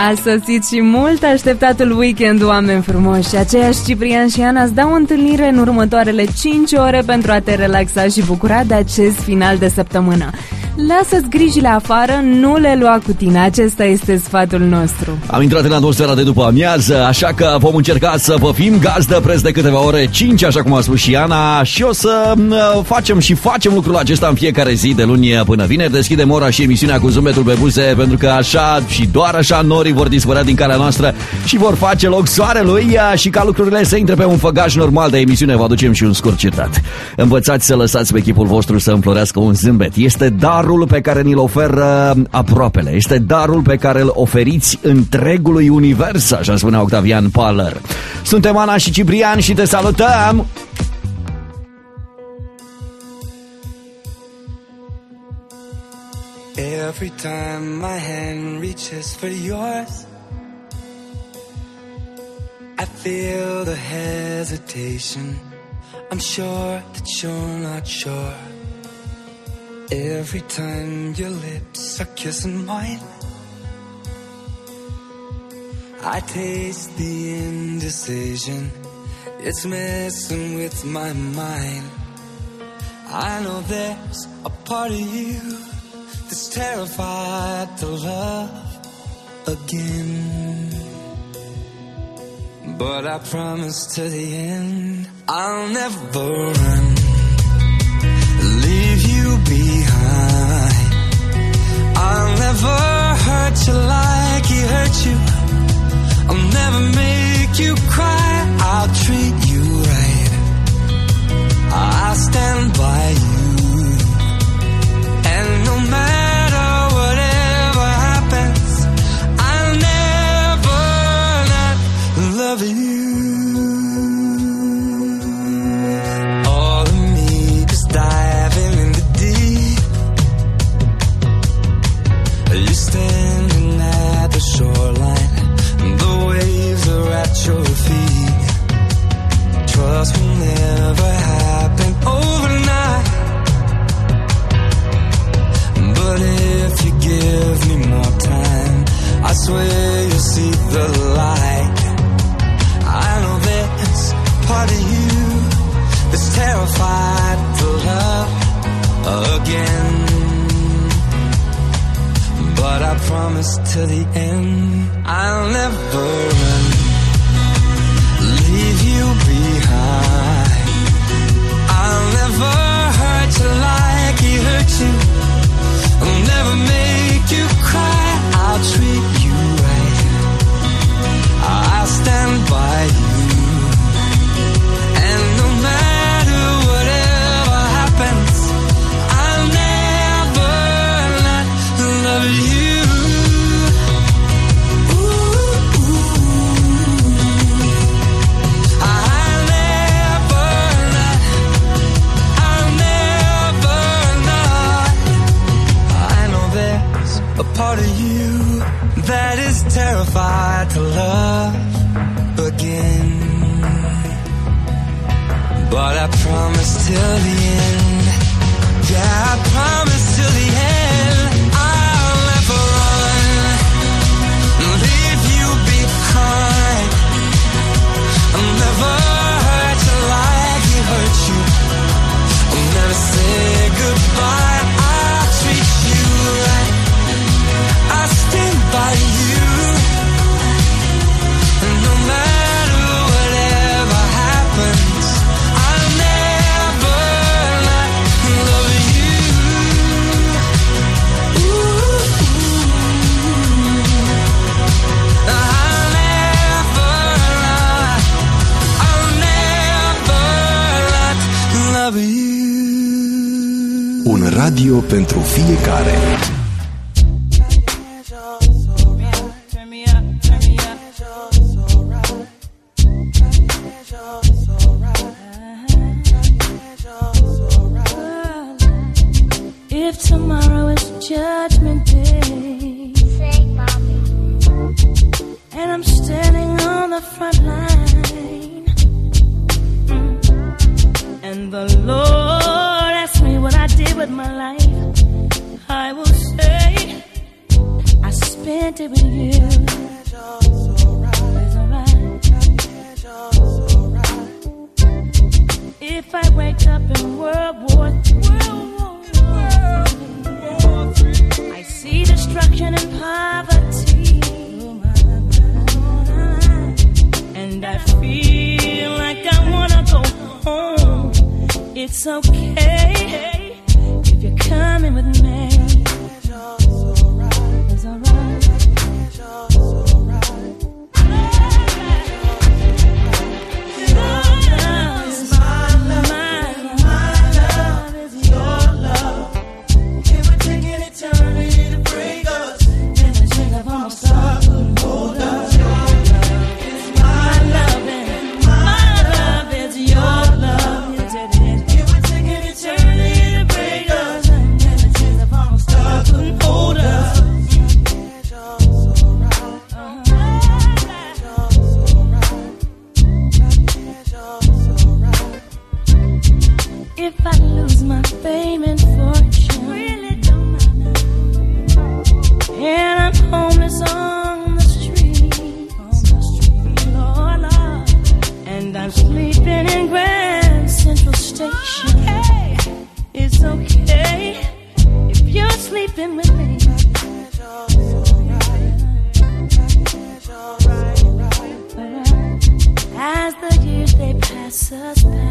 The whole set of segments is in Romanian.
A sosit și mult așteptatul weekend, oameni frumoși. Aceiași Ciprian și Ana îți dau o întâlnire în următoarele 5 ore pentru a te relaxa și bucura de acest final de săptămână. Lasă-ți grijile afară, nu le lua cu tine. Acesta este sfatul nostru. Am intrat în atmosfera de după amiază, așa că vom încerca să vă fim gazdă preț de câteva ore, 5, așa cum a spus și Ana, și o să facem lucrul acesta în fiecare zi, de luni până vineri. Deschidem ora și emisiunea cu zâmbetul pe buze, pentru că așa și doar așa norii vor dispărea din calea noastră și vor face loc soarelui, și ca lucrurile să intre pe un făgaș normal de emisiune, vă aducem și un scurt citat. Învățați să lăsați pe chipul vostru să înflorească un zâmbet. Este darul pe care ni-l oferă aproapele. Este darul pe care îl oferiți întregului univers, așa spunea Octavian Paller. Suntem Ana și Ciprian și te salutăm! Every time my hand reaches for yours, I feel the hesitation. I'm sure that you're not sure. Every time your lips are kissing mine, I taste the indecision. It's messing with my mind. I know there's a part of you that's terrified to love again. But I promise to the end, I'll never run, leave you behind. I'll never hurt you like he hurt you. I'll never make you cry. I'll treat you right. I'll stand by you. And no matter whatever happens, I'll never not love you. All of me is diving in the deep. You're standing at the shoreline, the waves are at your feet. Trust will never happen overnight, but if you give me more time, I swear you'll see the light. I know there's part of you that's terrified to love again, but I promise to the end, I'll never run, leave you behind. I'll never hurt you like he hurt you. I'll never make you cry. I'll treat you right. I'll stand by you. And no matter whatever happens, I'll never not love you. Part of you that is terrified to love again, but I promise till the end, yeah, I promise till the end, I'll never run, leave you behind. I'll never hurt you like he hurt you. I'll never say goodbye. I'll treat you right. I stand by you, and no matter whatever happens, I'll never not love you. I'll never not love you. Un radio pentru fiecare. If tomorrow is Judgment Day, say, Mommy, and I'm standing on the front line, and the Lord asks me what I did with my life, I will say I spent it with you. If I wake up in World War III, I see destruction and poverty, and I feel like I wanna go home. It's okay if you're coming with me. It's alright. If I lose my fame and fortune, really don't matter. And I'm homeless on the street, Lord, Lord. And I'm sleeping in Grand Central Station. It's okay if you're sleeping with me. As the years they pass us by,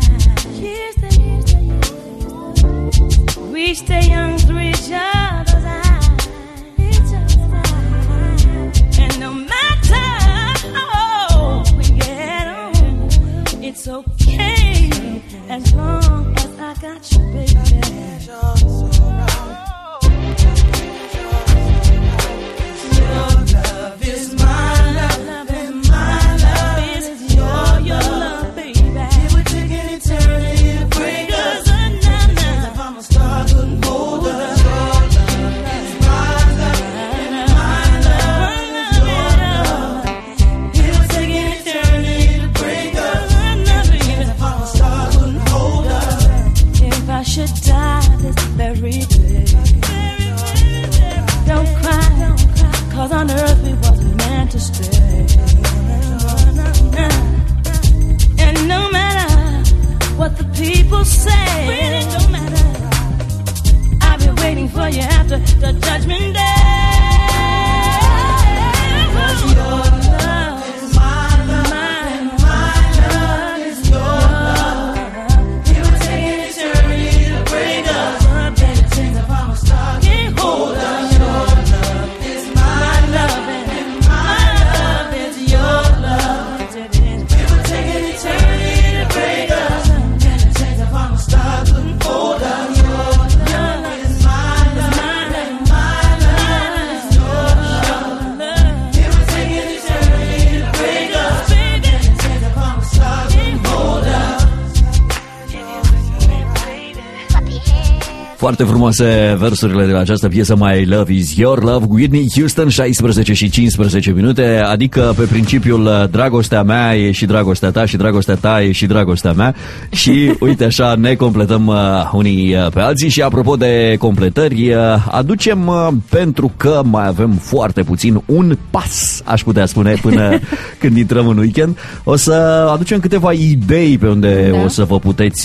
we stay young through each other's eyes. And no matter how we get on, it's okay as long as I got you, baby. Your love is my love, and my love is your love, baby. It would take an eternity to break us. Should die this very day. Don't cry, 'cause on earth we wasn't meant to stay. And no matter what the people say, really don't matter. I'll be waiting for you after the judgment day. 'Cause your love is my love, my love is your love. It would take an eternity to break us. Baby, things if I'm a star, can't hold us. Your love is my love, and my love is your love. It would take an eternity to break us. Baby, things if I'm a star, couldn't hold us. Your love is my love, and my love is your love. It would take an eternity to break us. Baby, things if I'm a star, couldn't hold us. Foarte frumoase versurile de la această piesă My Love Is Your Love, Whitney Houston, 16 și 15 minute, adică pe principiul dragostea mea e și dragostea ta și dragostea ta e și dragostea mea și uite așa ne completăm unii pe alții. Și apropo de completări, aducem, pentru că mai avem foarte puțin, un pas, aș putea spune, până când intrăm în weekend, o să aducem câteva idei pe unde o să vă puteți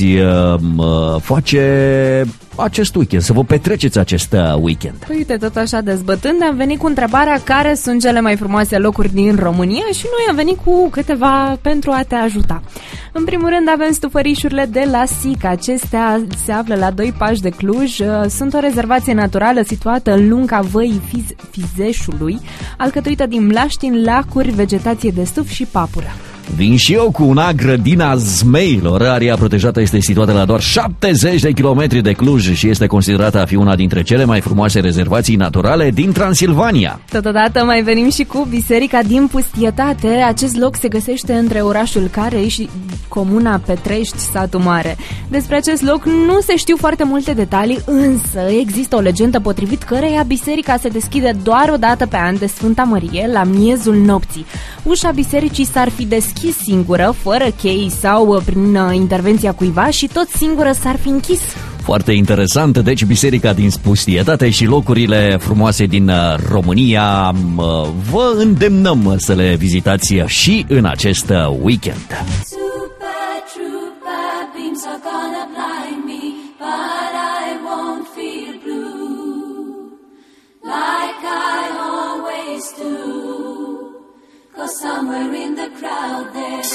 face acest weekend, să vă petreceți acest weekend. Uite, tot așa dezbătând, am venit cu întrebarea care sunt cele mai frumoase locuri din România și noi am venit cu câteva pentru a te ajuta. În primul rând avem stufărișurile de la SIC. Acestea se află la 2 pași de Cluj. Sunt o rezervație naturală situată în lunga văii Fizeșului, alcătuită din mlaștini, lacuri, vegetație de stuf și papură. Vin și eu cu una, grădina Zmeilor. Area protejată este situată la doar 70 de kilometri de Cluj și este considerată a fi una dintre cele mai frumoase rezervații naturale din Transilvania. Totodată mai venim și cu Biserica din Pustietate. Acest loc se găsește între orașul Carei și comuna Petrești, satul mare. Despre acest loc nu se știu foarte multe detalii, însă există o legendă potrivit căreia biserica se deschide doar o dată pe an de Sfânta Mărie, la miezul nopții. Ușa bisericii s-ar fi deschis singură, fără chei sau prin intervenția cuiva, și tot singură s-ar fi închis. Foarte interesant, deci biserica din Spustietate și locurile frumoase din România vă îndemnăm să le vizitați și în acest weekend. Super trooper beams are gonna blind me, but I won't feel blue like I always do, 'cause somewhere in the crowd there's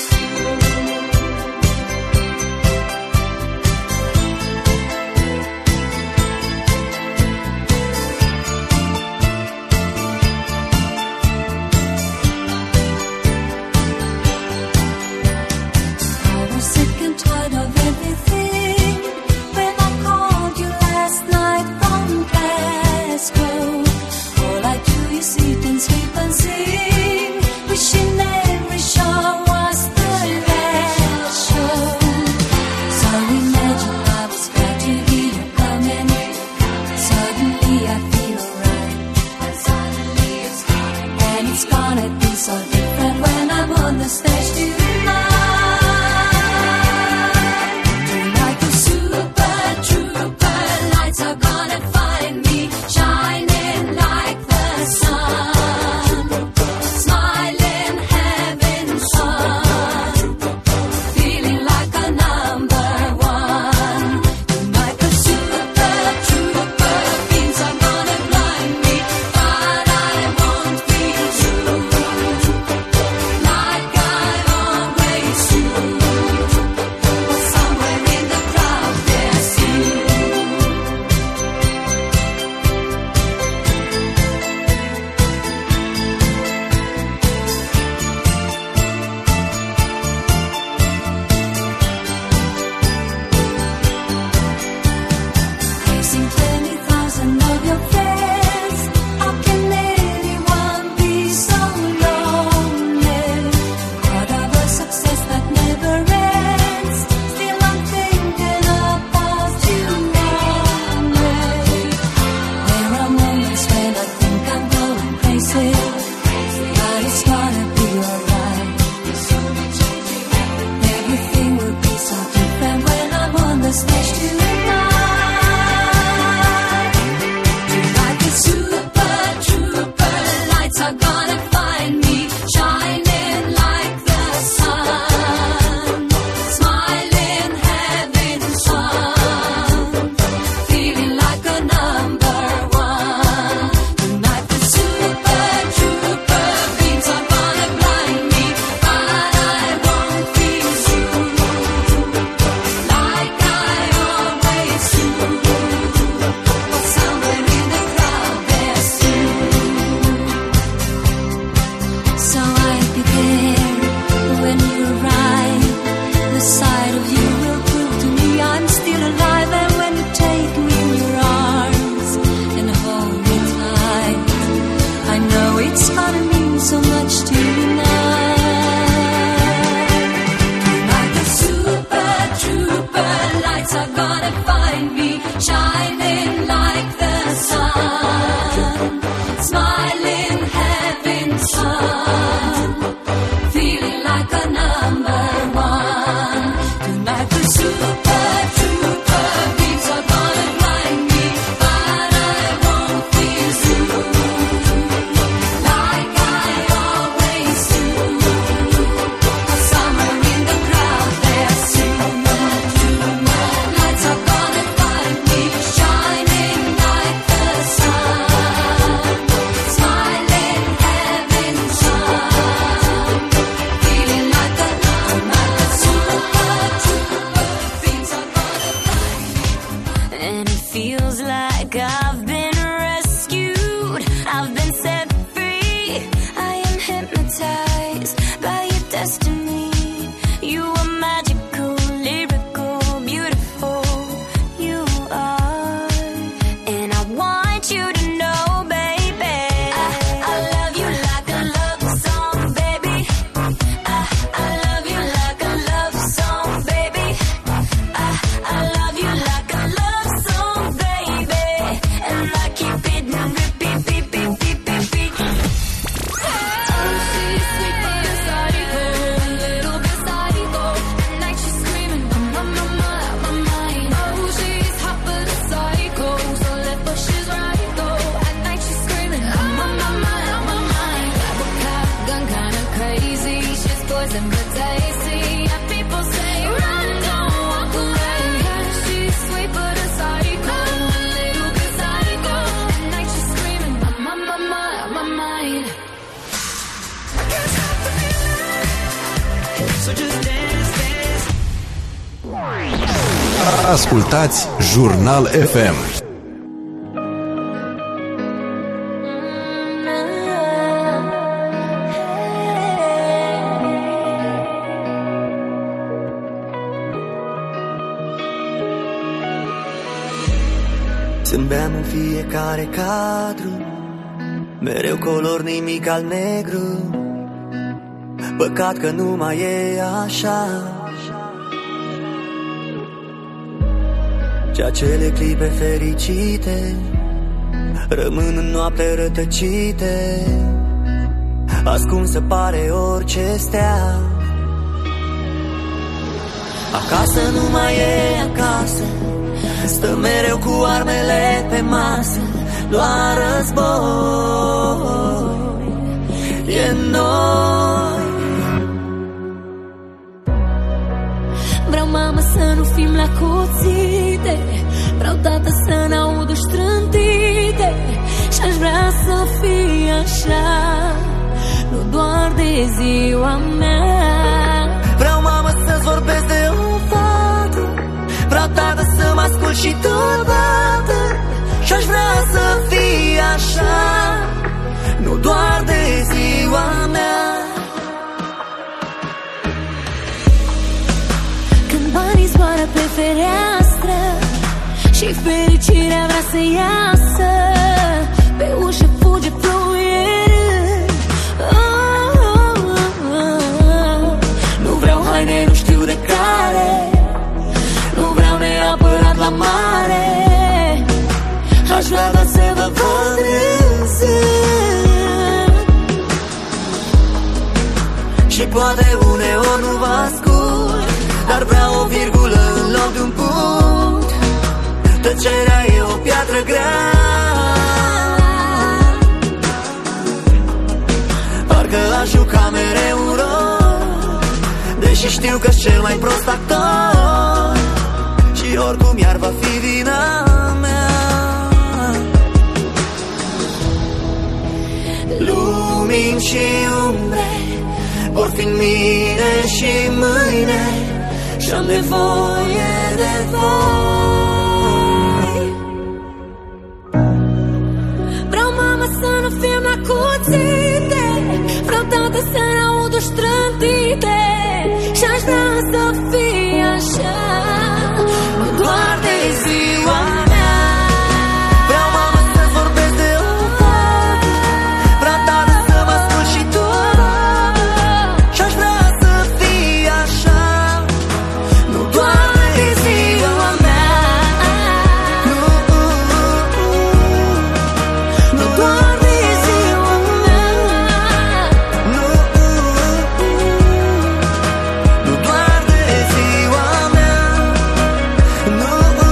sick and tired of everything. When I called you last night from Glasgow, all I do is eat and sleep and sing, wishing every show was the Ascultați Jurnal FM. Zâmbeam în fiecare cadru, mereu color, nimic al negru. Păcat că nu mai e așa. Și acele clipe fericite rămân în noapte rătăcite, ascunsă pare orice stea. Acasă nu mai e acasă, stă mereu cu armele pe masă, doar război e în noi. Vreau, mamă, să nu fim la cuțite, vreau, tată, să n-aud strântite, și-aș vrea să fie așa, nu doar de ziua mea. Vreau, mamă, să-ți vorbesc de o fată, vreau, tată, să mă ascult și tu, tată, și-aș vrea să fie așa, nu doar de ziua mea. Când banii zboară pe fereastră și fericirea vrea să iasă, pe ușă fuge fluierând. Nu vreau haine, nu știu de care, nu vreau neapărat la mare, aș vrea doar să vă văd râzând. Și poate uneori nu vă ascult, dar vreau o virgulă în loc de un punct. Tăcerea e o piatră grea, parcă aș juca mereu un rol, deși știu că-s cel mai prost actor, și oricum iar va fi vina mea. Lumini și umbre vor fi în mine și mâine, și-am nevoie de voi. Vreau, mamă, să nu fim la cuțite, vreau, tată, să n-aud strântite, și-aș vrea să fie așa, nu doar de ziua mea. Vreau, mamă, să-ți vorbesc de o fată, vreau, tată, să mă ascult și tu, și-aș vrea să fie așa, nu doar de ziua mea. Nu doar de ziua mea. Nu doar de ziua mea. Nu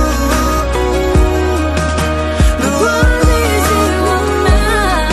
doar de ziua mea.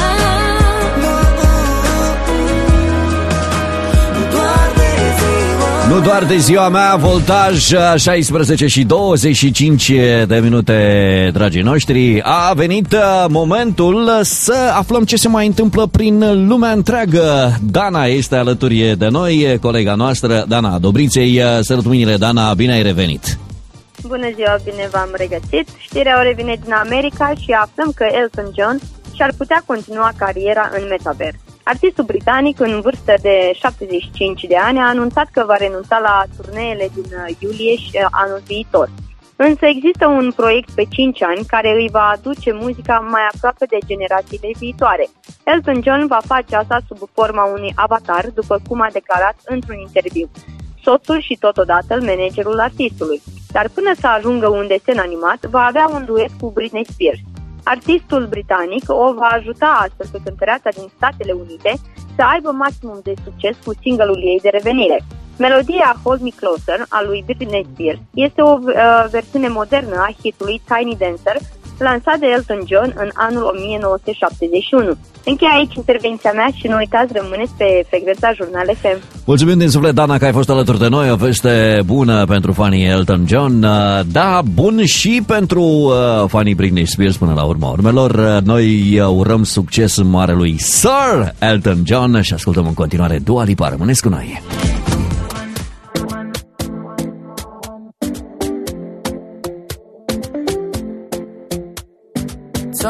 Nu doar de ziua mea. Nu doar de ziua mea, Voltaj, 16 și 25 de minute, dragii noștri. A venit momentul să aflăm ce se mai întâmplă prin lumea întreagă. Dana este alături de noi, colega noastră, Dana Dobrinței. Sărut mâinile, Dana, bine ai revenit. Bună ziua, bine v-am regăsit. Știrea o revine din America și aflăm că Elton John și-ar putea continua cariera în metavers. Artistul britanic, în vârstă de 75 de ani, a anunțat că va renunța la turneele din iulie și anul viitor. Însă există un proiect pe 5 ani care îi va aduce muzica mai aproape de generațiile viitoare. Elton John va face asta sub forma unui avatar, după cum a declarat într-un interviu soțul și totodată managerul artistului. Dar până să ajungă un desen animat, va avea un duet cu Britney Spears. Artistul britanic o va ajuta astfel pe cântăreața din Statele Unite să aibă maximum de succes cu single-ul ei de revenire. Melodia Hold Me Closer a lui Britney Spears este o versiune modernă a hitului Tiny Dancer, lansat de Elton John în anul 1971. Încheie aici intervenția mea și nu uitați, rămâneți pe frecvența Jurnal FM. Mulțumim din suflet, Dana, că ai fost alături de noi. O veste bună pentru fanii Elton John, da, bun și pentru fanii Britney Spears până la urma urmelor. Noi urăm succes marelui Sir Elton John și ascultăm în continuare Dua Lipa. Rămâneți cu noi!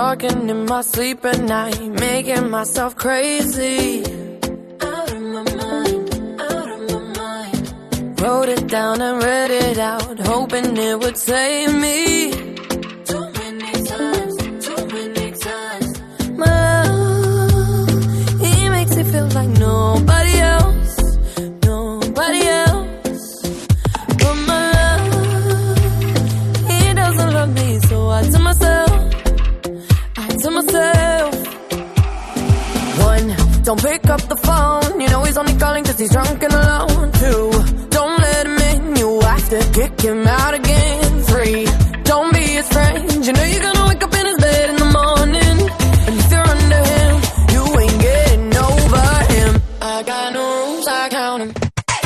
talking in my sleep at night, making myself crazy. Out of my mind, out of my mind. Wrote it down and read it out, hoping it would save me. Too many times, too many times. My love, he makes me feel like nobody else, nobody else. But my love, he doesn't love me, so I tell myself, one, don't pick up the phone, you know he's only calling cause he's drunk and alone. Two, don't let him in, you have to kick him out again. Three, don't be his friend, you know you're gonna wake up in his bed in the morning. And if you're under him, you ain't getting over him. I got no rules, I count him.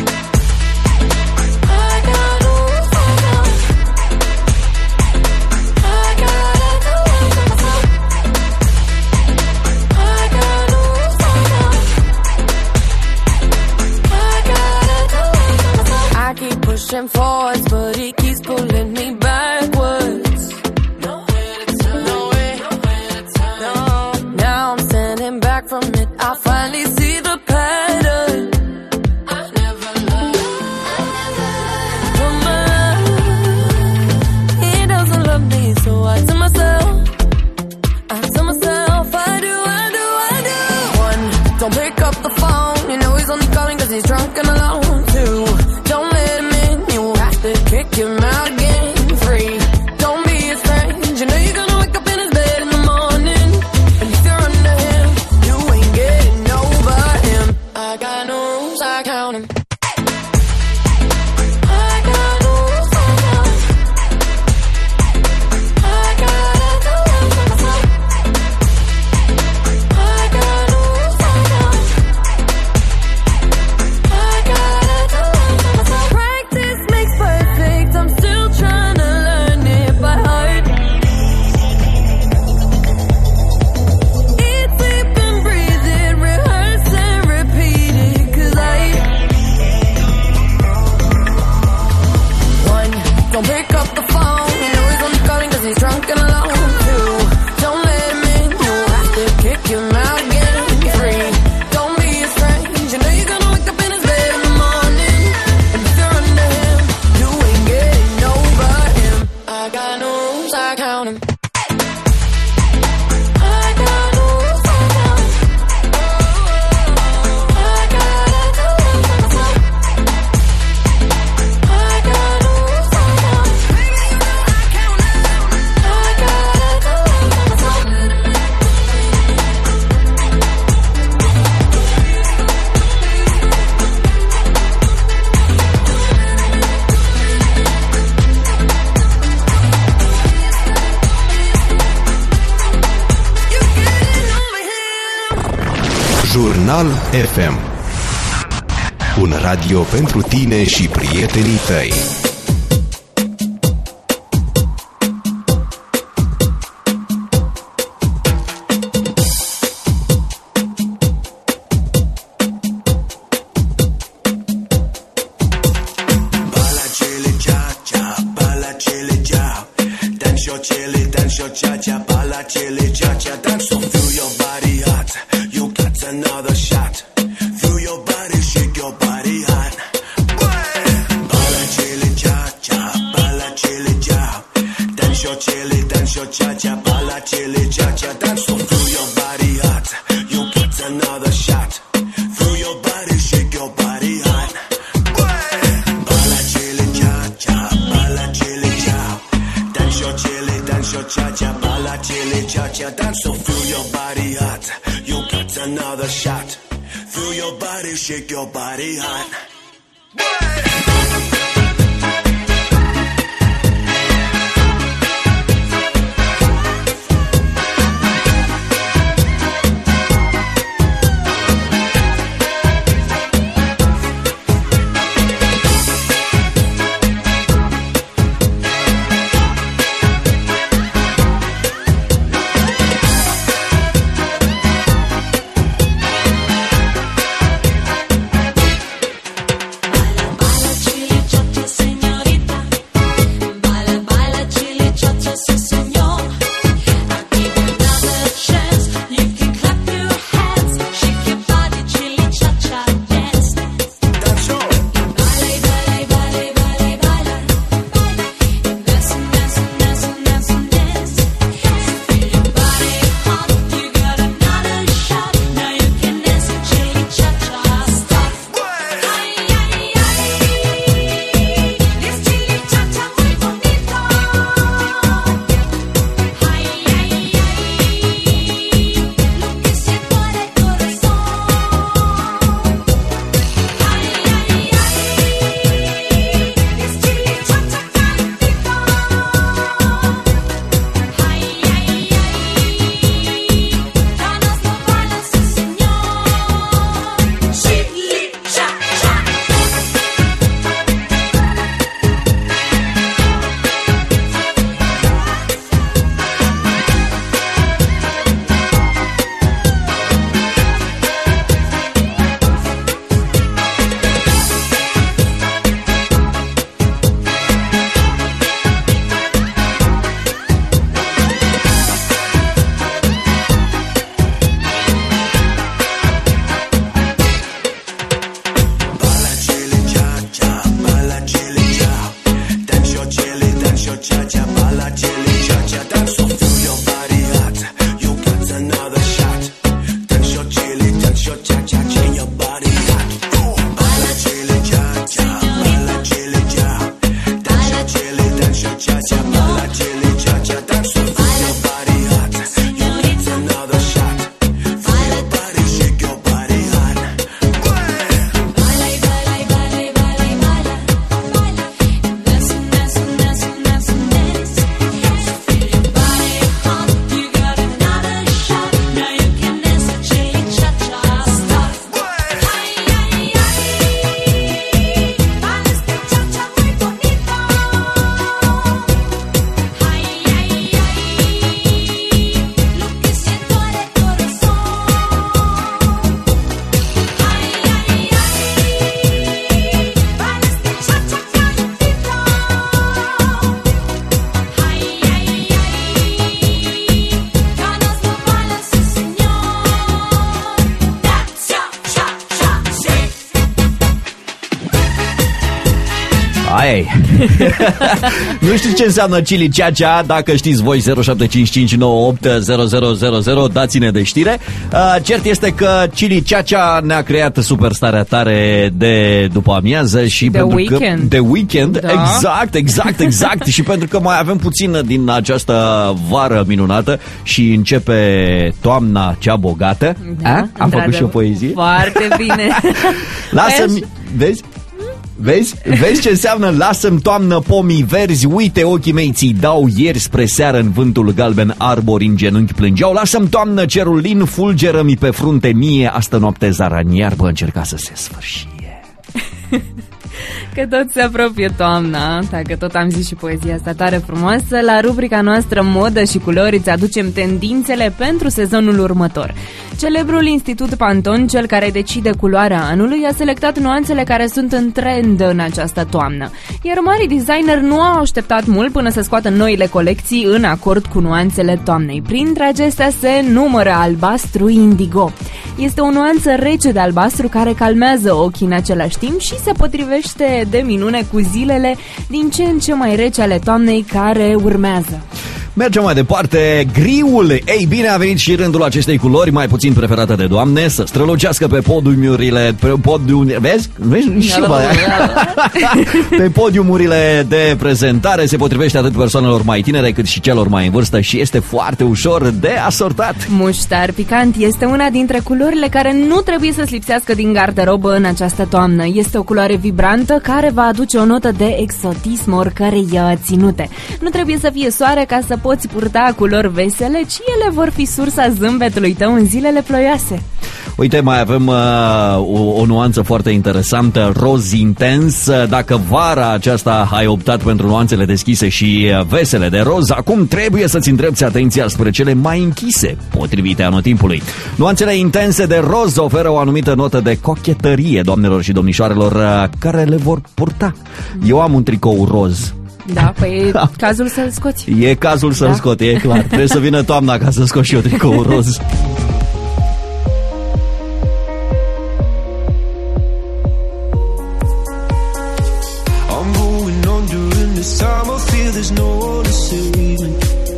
Pushing forwards, but he keeps pulling me backwards. Nowhere to turn, nowhere to turn. No. Now I'm standing back from it. I finally see the pattern. I never loved. But my love, he doesn't love me, so I tell myself, I do. One, don't pick up the phone, you know he's only calling cause he's drunk and alone. Two, don't let him in, you have to kick him out again. Three, don't be his friend, you know you're gonna wake up in his bed in the morning. And if you're under him, you ain't getting over him. I got no rules, I count him. Jurnal FM. Un radio pentru tine și prietenii tăi. Aia e. Nu știu ce înseamnă chili cha-cha. Dacă știți voi, 0755980000, dați-ne de știre. Cert este că chili cha-cha ne-a creat superstarea tare de după amiază și The pentru Weeknd. că The Weeknd, Da. exact. Și pentru că mai avem puțin din această vară minunată și începe toamna cea bogată. Da, Am făcut și o poezie. Foarte bine. Lasă-mi, vezi? Vezi ce înseamnă lasă-mi toamnă pomii verzi, uite ochii mei ți-i dau, ieri spre seară în vântul galben arbori în genunchi plângeau, lasă-mi toamnă cerul lin, fulgeră-mi pe frunte mie, astă noapte zara în iarbă încerca să se sfârșie. Că tot se apropie toamna, dacă tot am zis și poezia asta tare frumoasă, la rubrica noastră Modă și Culori îți aducem tendințele pentru sezonul următor. Celebrul Institut Pantone, cel care decide culoarea anului, a selectat nuanțele care sunt în trend în această toamnă. Iar marii designer nu au așteptat mult până să scoată noile colecții în acord cu nuanțele toamnei. Printre acestea se numără albastru indigo. Este o nuanță rece de albastru care calmează ochii în același timp și se potrivește de minune cu zilele din ce în ce mai rece ale toamnei care urmează. Mergem mai departe, griul. Ei bine, a venit și rândul acestei culori mai puțin preferate de doamne să strălucească pe podiumurile, vezi? Pe podiumurile de prezentare. Se potrivește atât persoanelor mai tinere cât și celor mai în vârstă și este foarte ușor de asortat. Muștar picant este una dintre culorile care nu trebuie să-ți lipsească din garderobă în această toamnă. Este o culoare vibrantă care va aduce o notă de exotism oricărei ținute. Nu trebuie să fie soare ca să poți purta culori vesele, ci ele vor fi sursa zâmbetului tău în zilele ploioase. Uite, mai avem o nuanță foarte interesantă, roz intens. Dacă vara aceasta ai optat pentru nuanțele deschise și vesele de roz, acum trebuie să-ți îndrepți atenția spre cele mai închise, potrivite anotimpului. Nuanțele intense de roz oferă o anumită notă de cochetărie, doamnelor și domnișoarelor, care le vor purta. Eu am un tricou roz. Da, păi e cazul să-l scoți. E cazul să-l scot, e clar. Trebuie să vină toamna ca să scot și eu tricou roz. I'm going on during this time. I feel there's no one to save me.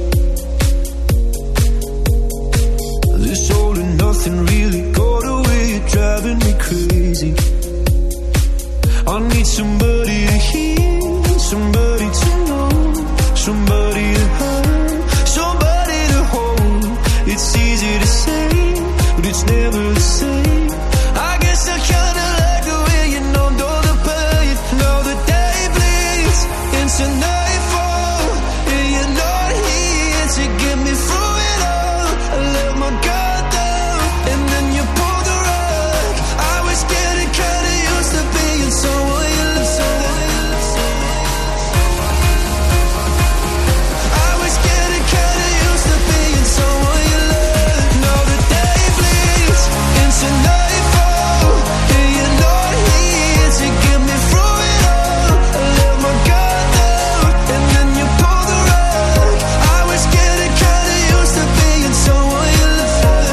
This all and nothing really got away. You're driving me crazy. I need somebody to hear, somebody to know, somebody to have, somebody to hold. It's easy to say, but it's never the same. I guess I kinda like the way you numbed all the pain. Now the day bleeds into nightfall, and you're not here to get me through it all. I let my guard down, and then you pulled the rug. I was getting kinda used to being someone you love. I was getting kinda used to being someone you love. Now the day bleeds into nightfall, and you're not here to get me through it all. I let my guard down, and then you pulled the rug. I was getting kinda used to being someone you love.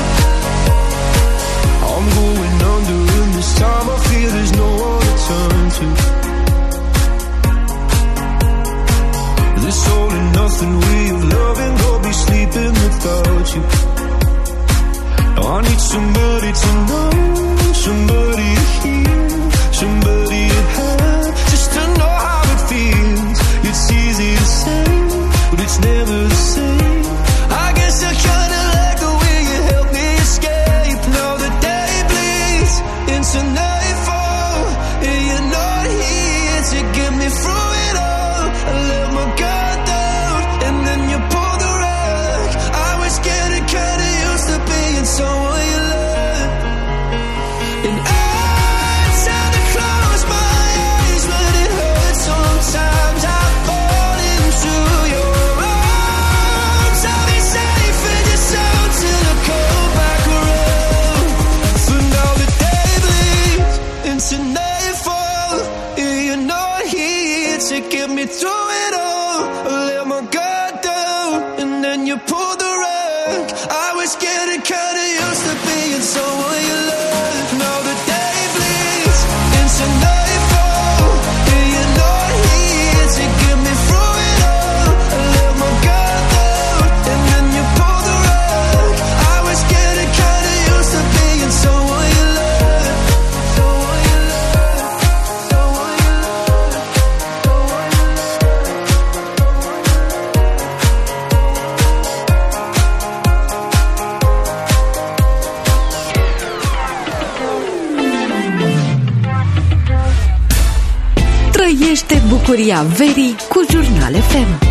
I'm going under, and this time I feel there's no one to turn to. This all and nothing way of loving, I'll be sleeping without you. I need somebody to know, somebody to hear, somebody to have, just to know how it feels. It's easy to say, but it's never the same. I guess I kinda like the way you help me escape. Now the day bleeds into nightfall, and you're not here to get me through it all. I let my guard down, and then you pull the rug. I was getting kinda used to being someone you love. And every time I close my eyes, but it hurts sometimes. I fall into your arms. I'll be safe in your soul till I come back around. So now the day bleeds into nightfall, and you're not here to get me through it all. I let my guard down, and then you pull the rug. I was getting kinda used to being someone you love. Now the day bleeds into nightfall, and you're not here Trăiește bucuria verii cu Jurnal FM.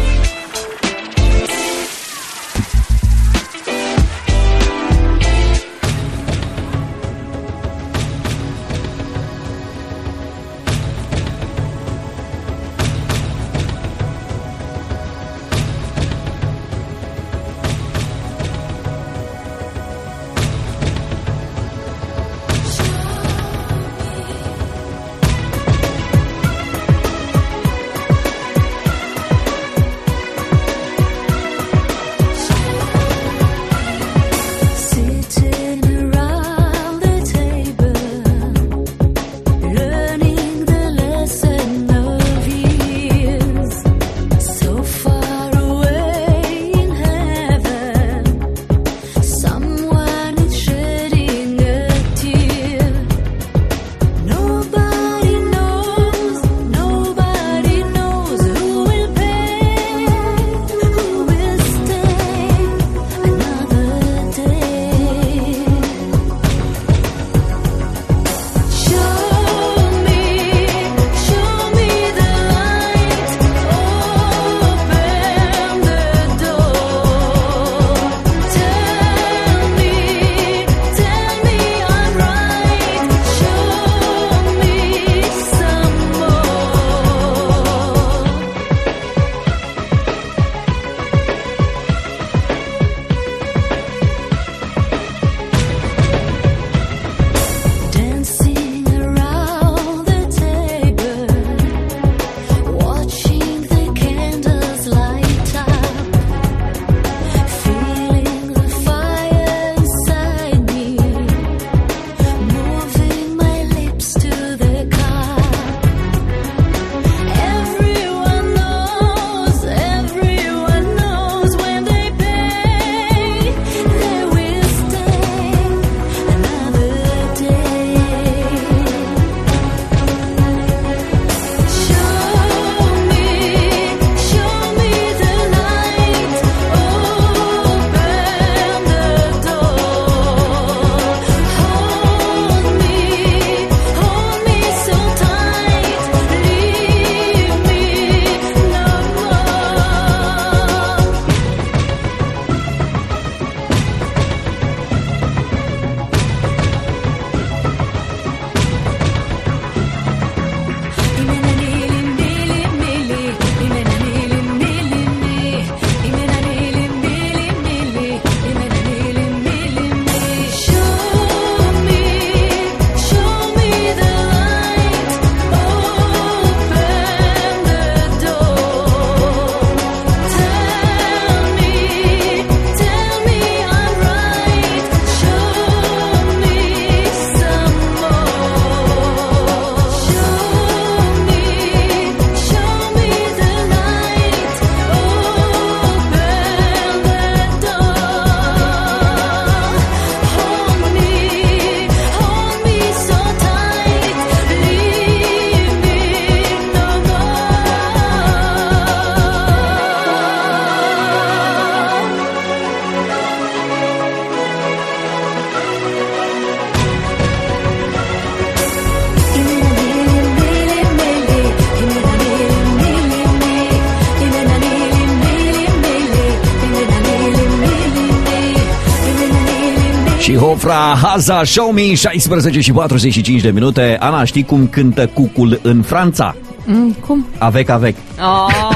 Și Hofra Haza, Show Me, 16 și 45 de minute. Ana, știi cum cântă cucul în Franța? Cum? Avec. Oh.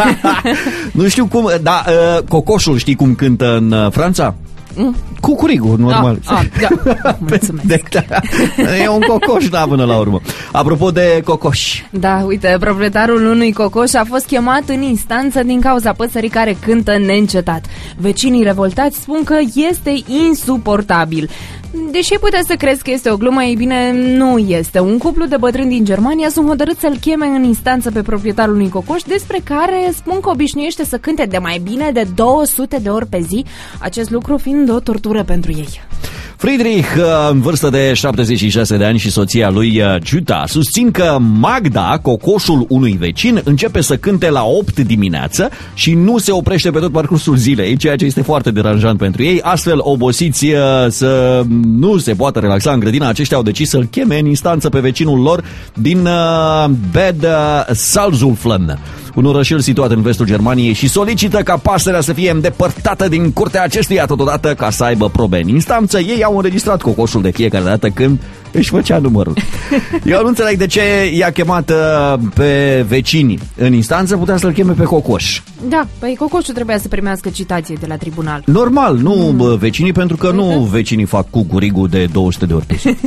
Nu știu cum, dar cocoșul știi cum cântă în Franța? Cucurigul, normal. Mulțumesc. E un cocoș, da, până la urmă. Apropo de cocoși. Da, uite, proprietarul unui cocoș a fost chemat în instanță din cauza păsării care cântă neîncetat. Vecinii revoltați spun că este insuportabil. Deși ai putea să crezi că este o glumă, ei bine, nu este. Un cuplu de bătrâni din Germania sunt hotărâți să-l cheme în instanță pe proprietarul unui cocoș, despre care spun că obișnuiește să cânte de mai bine de 200 de ori pe zi, acest lucru fiind o tortură pentru ei. Friedrich, în vârstă de 76 de ani, și soția lui Jutta susțin că Magda, cocoșul unui vecin, începe să cânte la 8 dimineață și nu se oprește pe tot parcursul zilei, ceea ce este foarte deranjant pentru ei. Astfel, obosiți să nu se poată relaxa în grădina, aceștia au decis să-l cheme în instanță pe vecinul lor din Bad Salzuflen, un orășel situat în vestul Germaniei, și solicită ca pasărea să fie îndepărtată din curtea acestuia, totodată ca să aibă probe. În instanță, ei au înregistrat cocoșul de fiecare dată când își făcea numărul. Eu nu înțeleg de ce i-a chemat pe vecini în instanță, putea să-l cheme pe cocoș. Da, păi cocoșul trebuia să primească citație de la tribunal. Normal, nu vecinii, pentru că nu vecinii fac cu curigul de 200 de ori pe zi.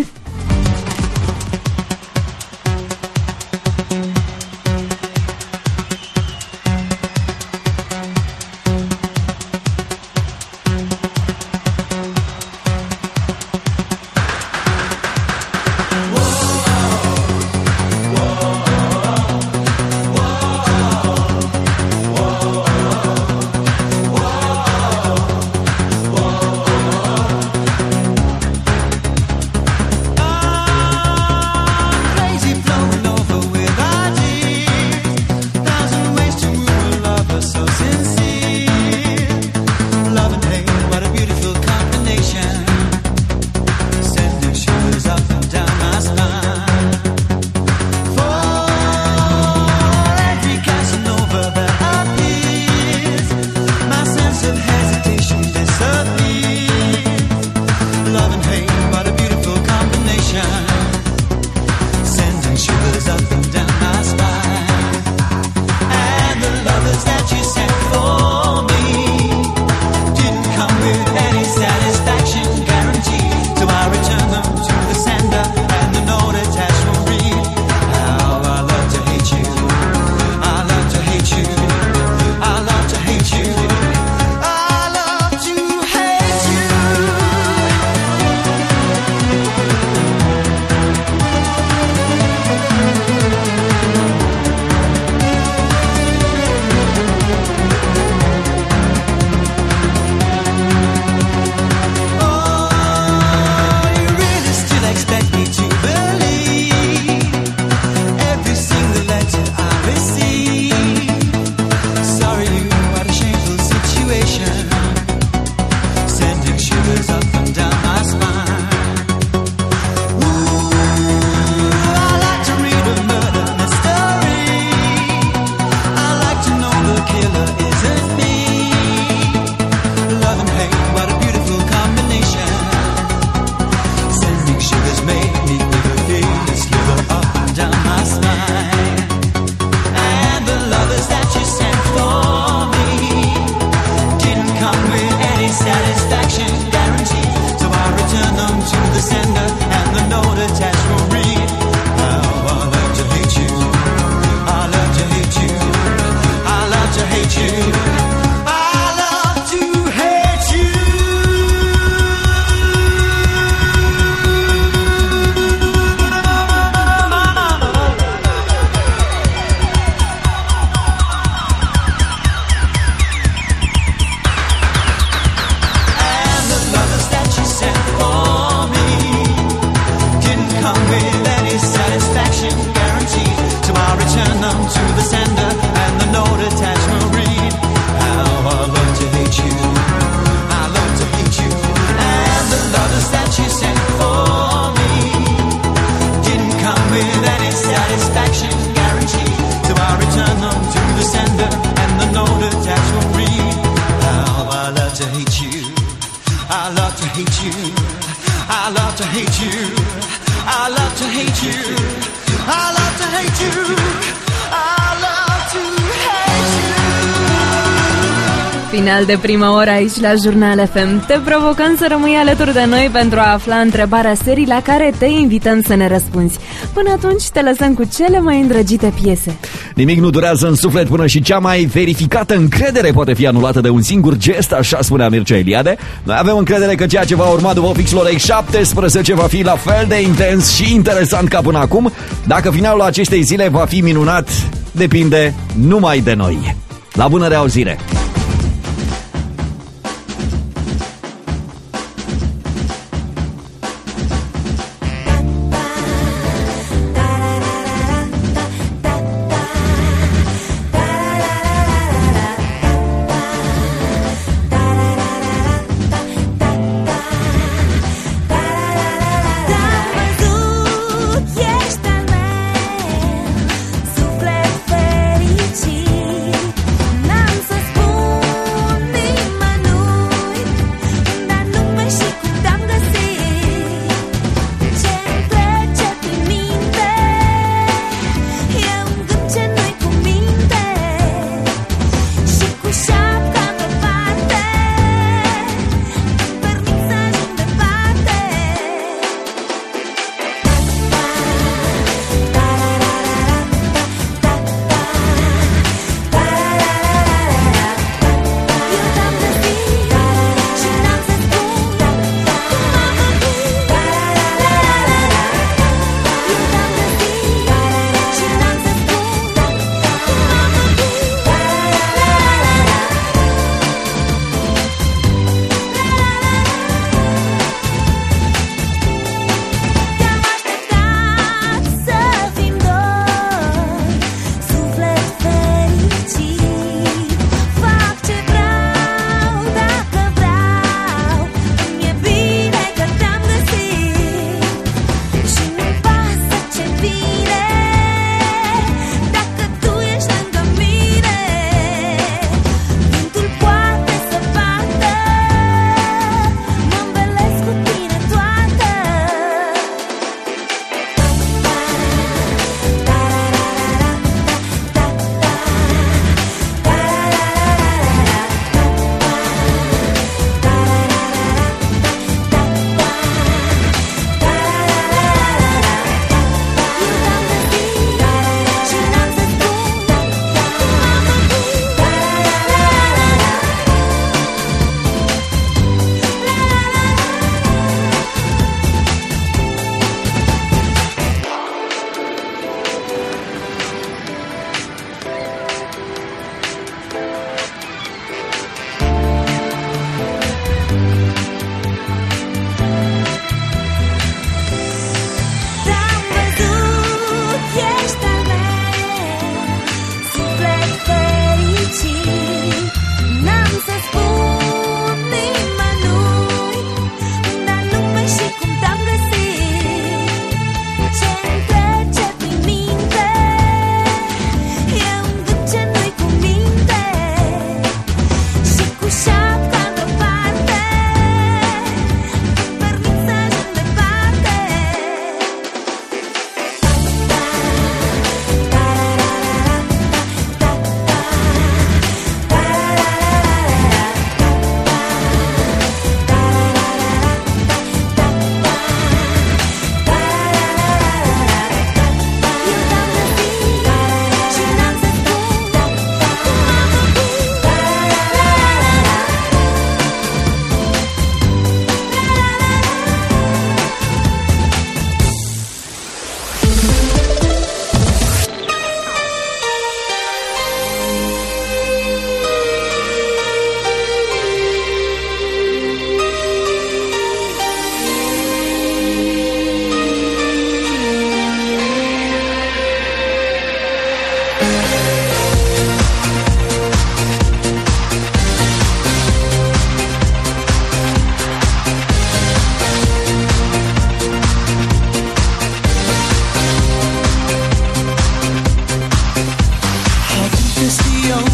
Final de prima oră aici la Jurnal FM. Te provocăm să rămâi alături de noi pentru a afla întrebarea serii la care te invităm să ne răspunzi. Până atunci te lăsăm cu cele mai îndrăgite piese. Nimic nu durează în suflet până și cea mai verificată încredere poate fi anulată de un singur gest, așa spunea Mircea Eliade. Noi avem încredere că ceea ce va urma după fixul orei 17 va fi la fel de intens și interesant ca până acum. Dacă finalul acestei zile va fi minunat, depinde numai de noi. La bună reauzire!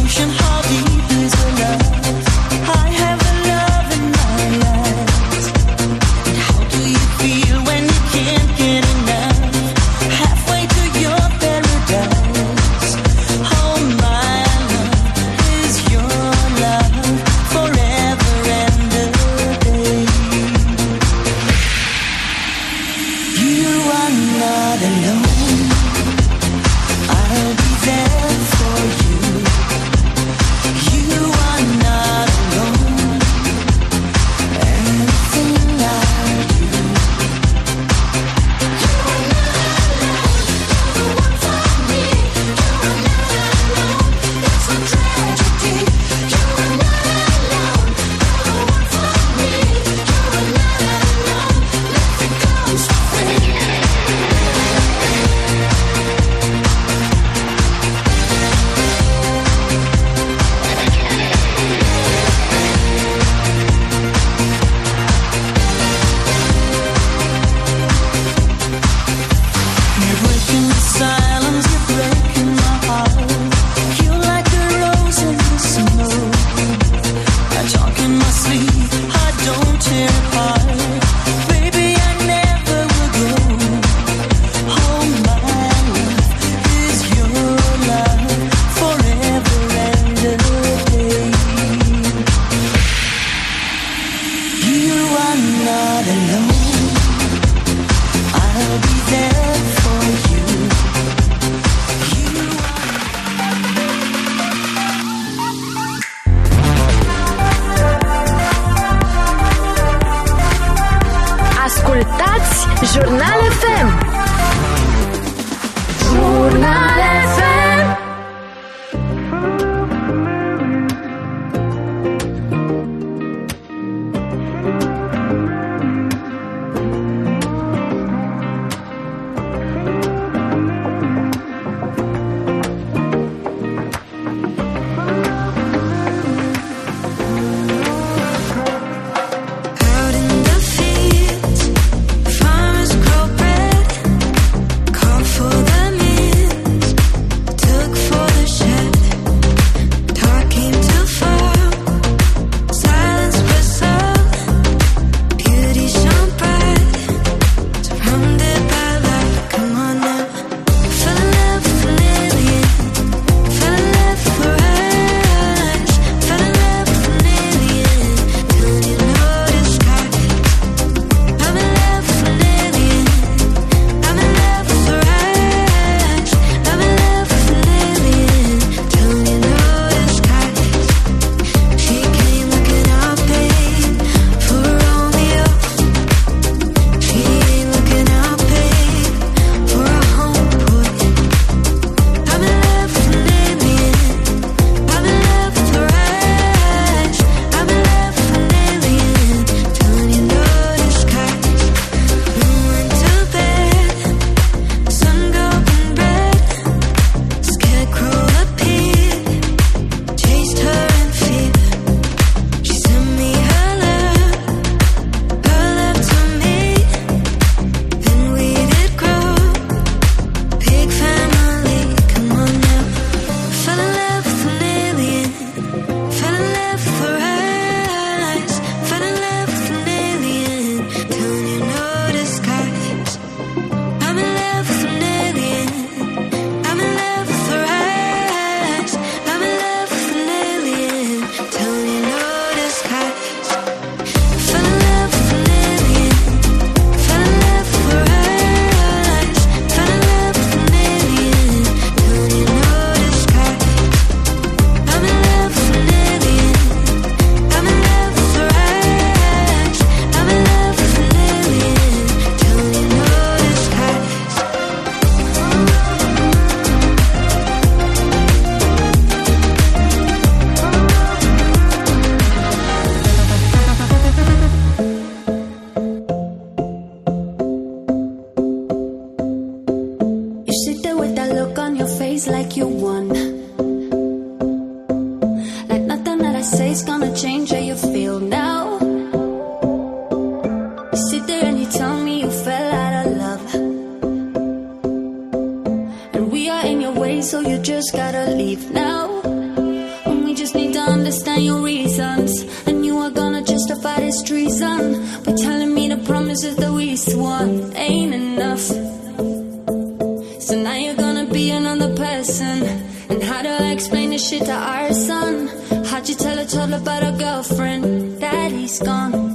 ocean, how deep is your love? I have a love in my eyes. And how do you feel when you can't get enough? Halfway to your paradise. Oh, my love is your love forever and a day. You are not alone. I'll be there for you. You are not alone. Everything I do. You are not alone. You're the one for me. You are not alone. It's a tragedy. You are not alone. You're the one for me. You are not alone. Let it go so free. You're breaking the silence, you're breaking my heart. You're like a rose in the snow. I talk in my sleep, I don't tear apart. Baby, I never will go. Oh, my love is your love forever and a day. You are not alone. I'll be there for you. You Ascultați Jurnal FM. Jurnal FM. out in the fields, farmers grow bread, call for the means, took for the shed. Dark came to fall, silence whistled, beauty shone bright, surrounded by light. Come on now, fell in love with an alien, fell in love with her eyes, fell in love with an alien. Don't you notice, guys? I'm in love with an alien. I'm in love with her eyes. I'm in love with an alien. Don't you notice, guys? She came looking out, babe, for Romeo. She ain't looking out, babe, for a homeboy. I'm in love with an alien. I'm in love with her eyes. I'm in love with an alien. Don't you notice, guys? We went to bed, sun golden red, scarecrow appeared, chased her in fear. She sent me her love to me. Then we did grow, big family. Come on now, fell in love with an alien, fell in love with her eyes, fell in love with an alien. Don't you notice, guys? I'm in love with an alien. I'm in love with her eyes. I'm in love with an alien. Don't you notice, guys? Fell in love with an alien. Fell in love with her eyes. Fell in love with an alien. Don't you notice, guys? I'm in love with an alien. I'm in love with her eyes. I'm in love with an alien. Don't you notice, guys? You sit there with that look on your face like you won. Like nothing that I say is gonna change how you feel now. You sit there and you tell me you fell out of love. And we are in your way, so you just gotta leave now. understand your reasons, and you are gonna justify this treason by telling me the promises that we swore ain't enough. So now you're gonna be another person, and how do I explain this shit to our son? How'd you tell a toddler about a girlfriend? Daddy's gone.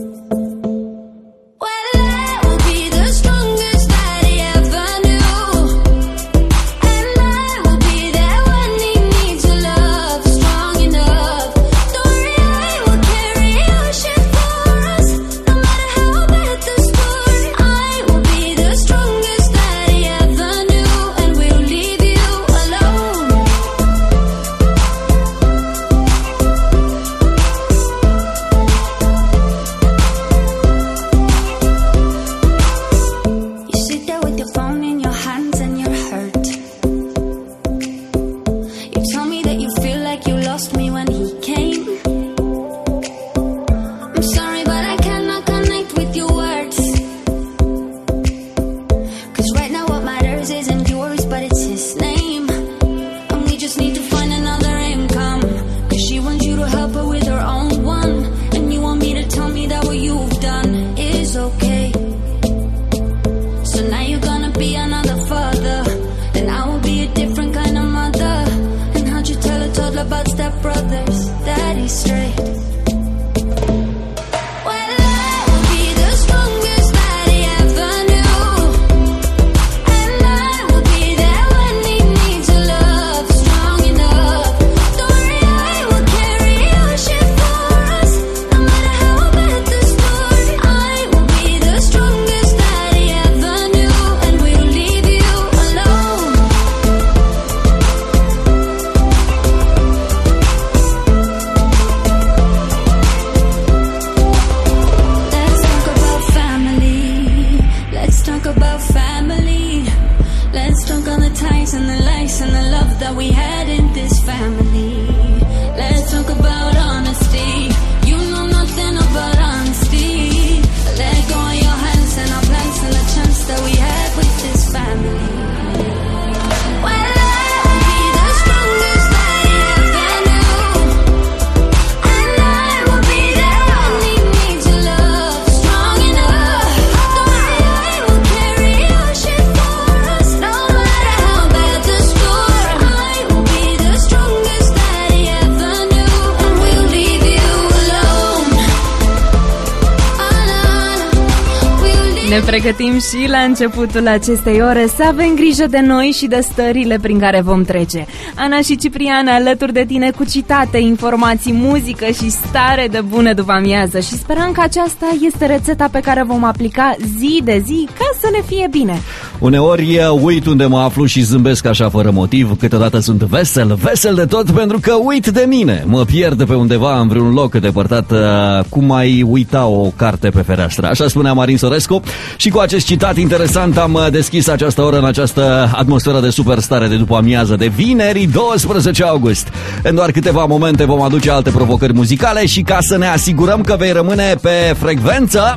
Ne pregătim și la începutul acestei ore să avem grijă de noi și de stările prin care vom trece. Ana și Ciprian alături de tine cu citate, informații, muzică și stare de bună după amiază și sperăm că aceasta este rețeta pe care vom aplica zi de zi ca să ne fie bine. Uneori uit unde mă aflu și zâmbesc așa fără motiv, câteodată sunt vesel de tot pentru că uit de mine. Mă pierd pe undeva în vreun loc depărtat, cum ai uita o carte pe fereastră. Așa spunea Marin Sorescu. Și cu acest citat interesant am deschis această oră în această atmosferă de superstare de după amiază de vineri 12 august. În doar câteva momente vom aduce alte provocări muzicale și ca să ne asigurăm că vei rămâne pe frecvență,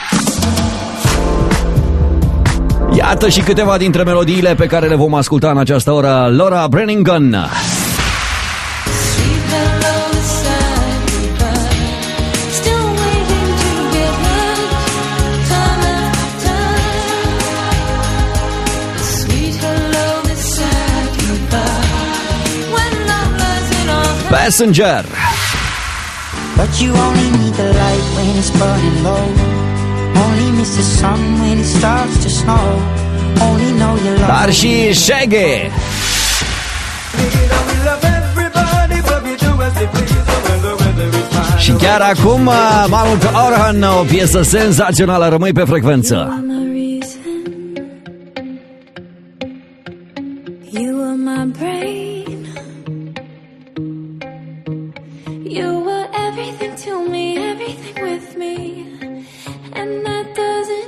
iată și câteva dintre melodiile pe care le vom asculta în această oră. Laura Branigan, Passenger. But you only need the light when it's burning low. Only miss the sun when it starts to snow. Only know you love. Dar și Shaggy. Și chiar acum Malcolm Orhan, o piesă senzațională, rămâi pe frecvență. You were my brain. You were everything to me, everything with me, and that doesn't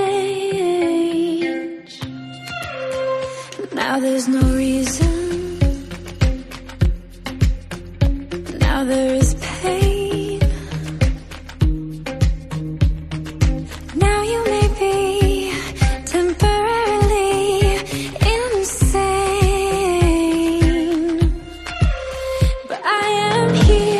change. Now there's no reason. Now there is pain. Now you may be temporarily insane, but I am here.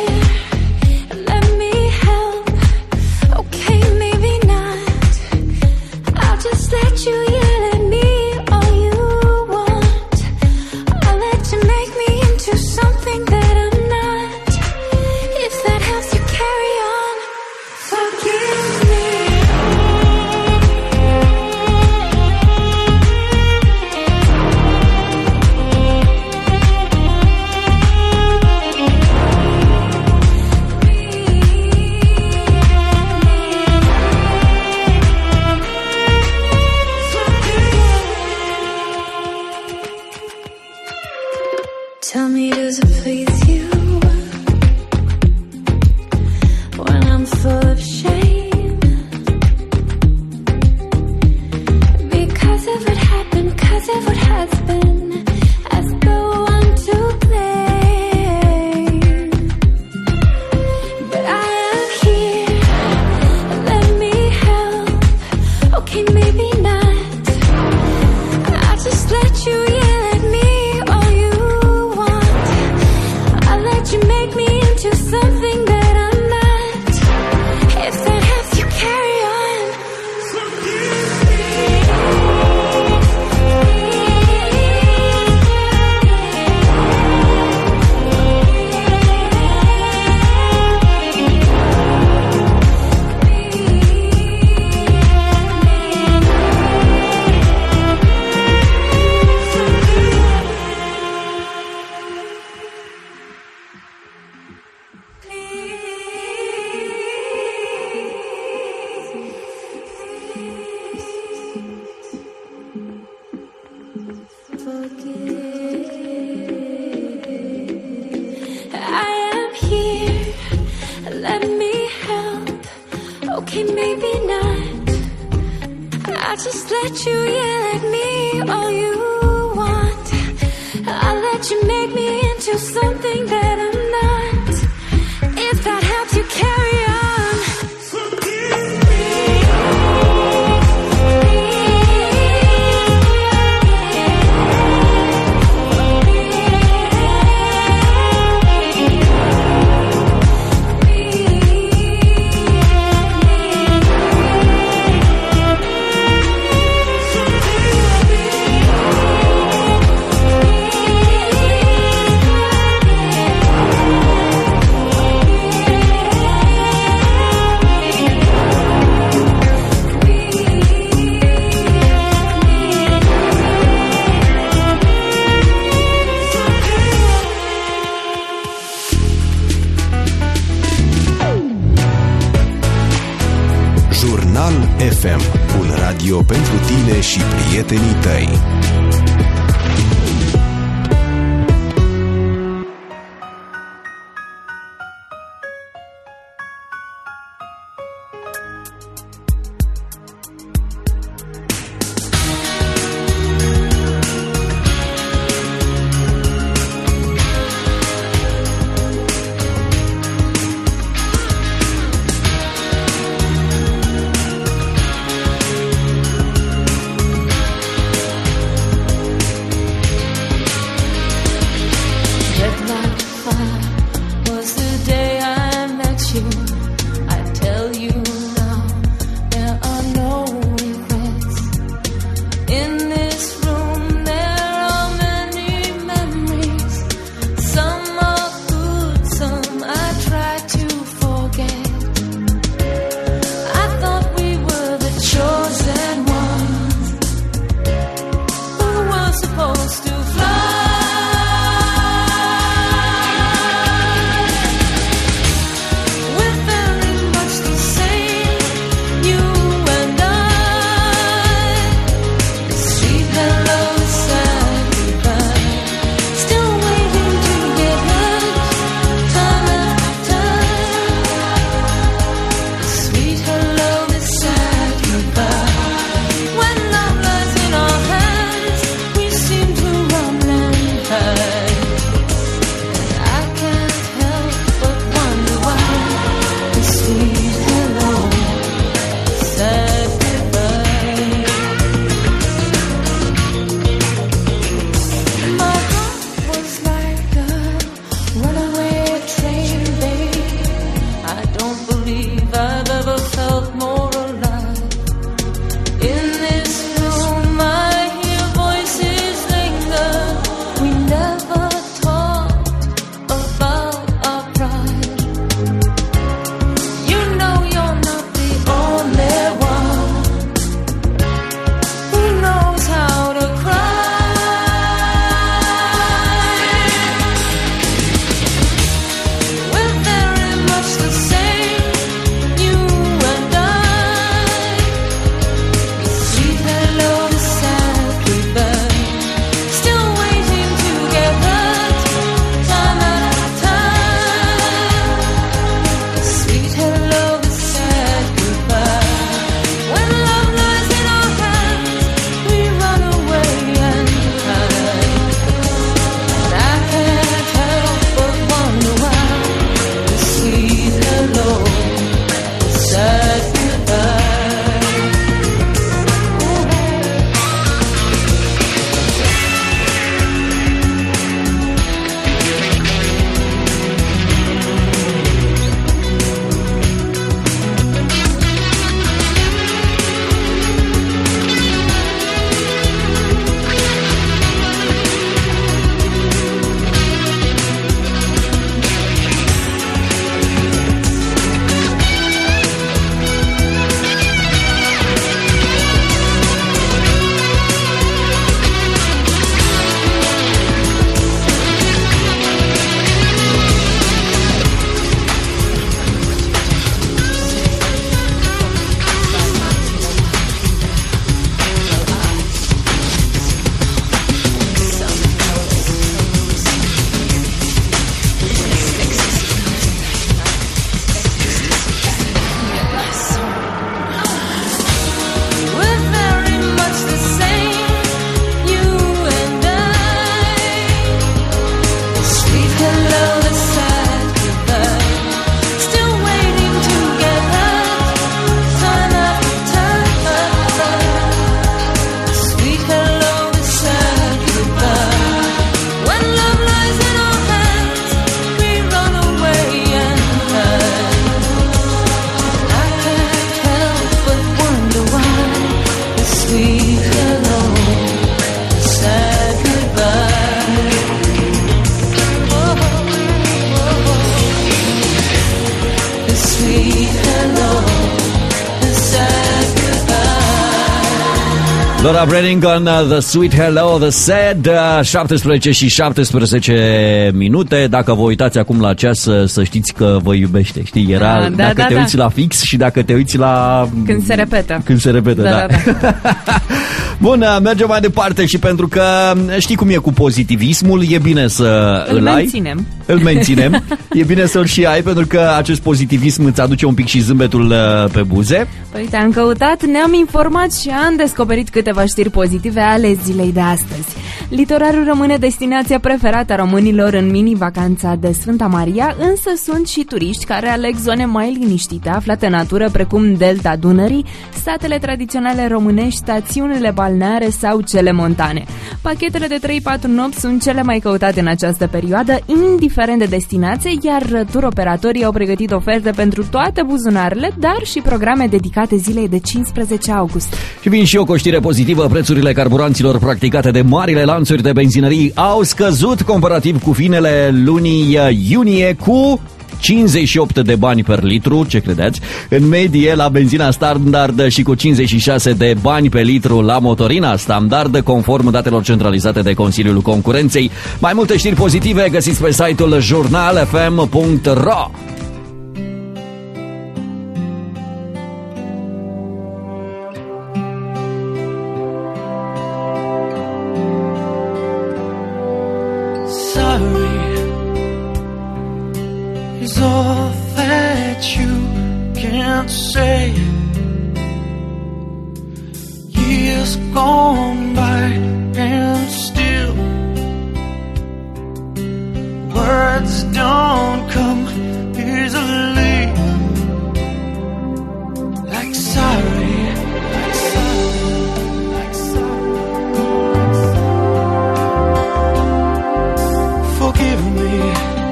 as if what has been as the one to blame. But I am here, let me help. Okay, maybe not. I'll just let you yell at me all you want. I'll let you make me into something that I'm not. If that helps you carry on. I am here, let me help. Okay, maybe not. I'll just let you yell at me all you want. I'll let you make me into something that I'm not. If that helps you carry on. Jurnal FM, un radio pentru tine și prietenii tăi. Laura Branigan, The Sweet Hello, The Sad, 17 și 17 minute. Dacă vă uitați acum la ceas, să știți că vă iubește. Știi, era dacă te uiți la fix și dacă te uiți la... Când se repetă. Când se repetă, da. Bun, mergem mai departe și pentru că știi cum e cu pozitivismul, e bine să îl menținem. Îl menținem. E bine să-l și ai, pentru că acest pozitivism îți aduce un pic și zâmbetul pe buze. Păi uite, am căutat, ne-am informat și am descoperit câteva știri pozitive ale zilei de astăzi. Litoralul rămâne destinația preferată a românilor în mini-vacanța de Sfânta Maria, însă sunt și turiști care aleg zone mai liniștite, aflate în natură, precum Delta Dunării, satele tradiționale românești, stațiunile balneare sau cele montane. Pachetele de 3-4 nopți sunt cele mai căutate în această perioadă, indiferent de destinație, iar turoperatorii au pregătit oferte pentru toate buzunarele, dar și programe dedicate zilei de 15 august. Și vin și eu cu o știre pozitivă, prețurile carburanților practicate de marile lanțuri de benzinării au scăzut comparativ cu finele lunii iunie cu 58 de bani per litru, ce credeți? În medie la benzina standard și cu 56 de bani pe litru la motorina standard, conform datelor centralizate de Consiliul Concurenței. Mai multe știri pozitive găsiți pe site-ul jurnalfm.ro. All that you can't say. Years gone by and still words don't come easily. Like sorry, like sorry, like sorry. Forgive me.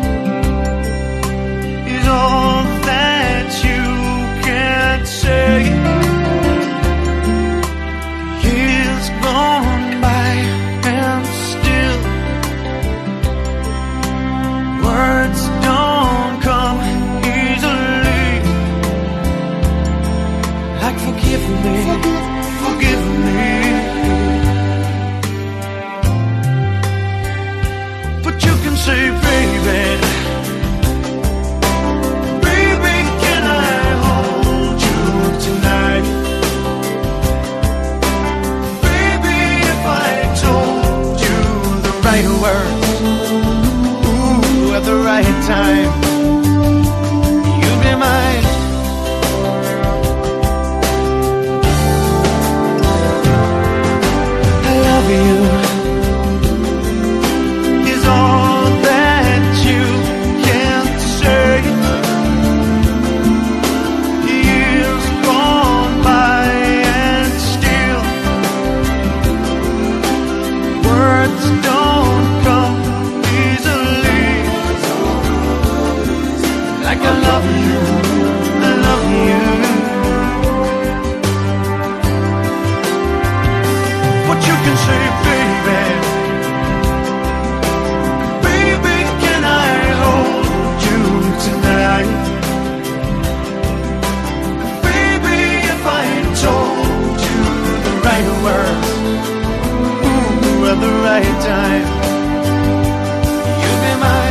All that you can't say. Years gone by and still words don't come easily. Like forgive me, forgive me. But you can say, baby, at the right time, you'll be mine. I love you is all that you can't say. Years gone by and still words don't come easily. Like I love you, I love you. What you can say, baby, baby, can I hold you tonight? Baby, if I told you the right words, ooh, at the right time, you'll be mine.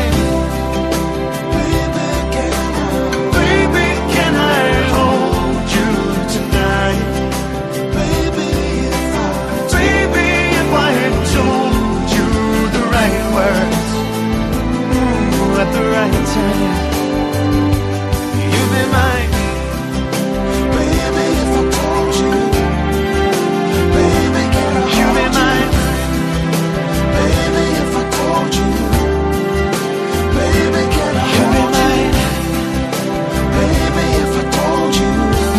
At the right time, you'll be mine. Baby, if I told you, baby, can I hold you? Be mine. Baby, if I told you, baby, can I hold you? Be mine. Baby, if I told you,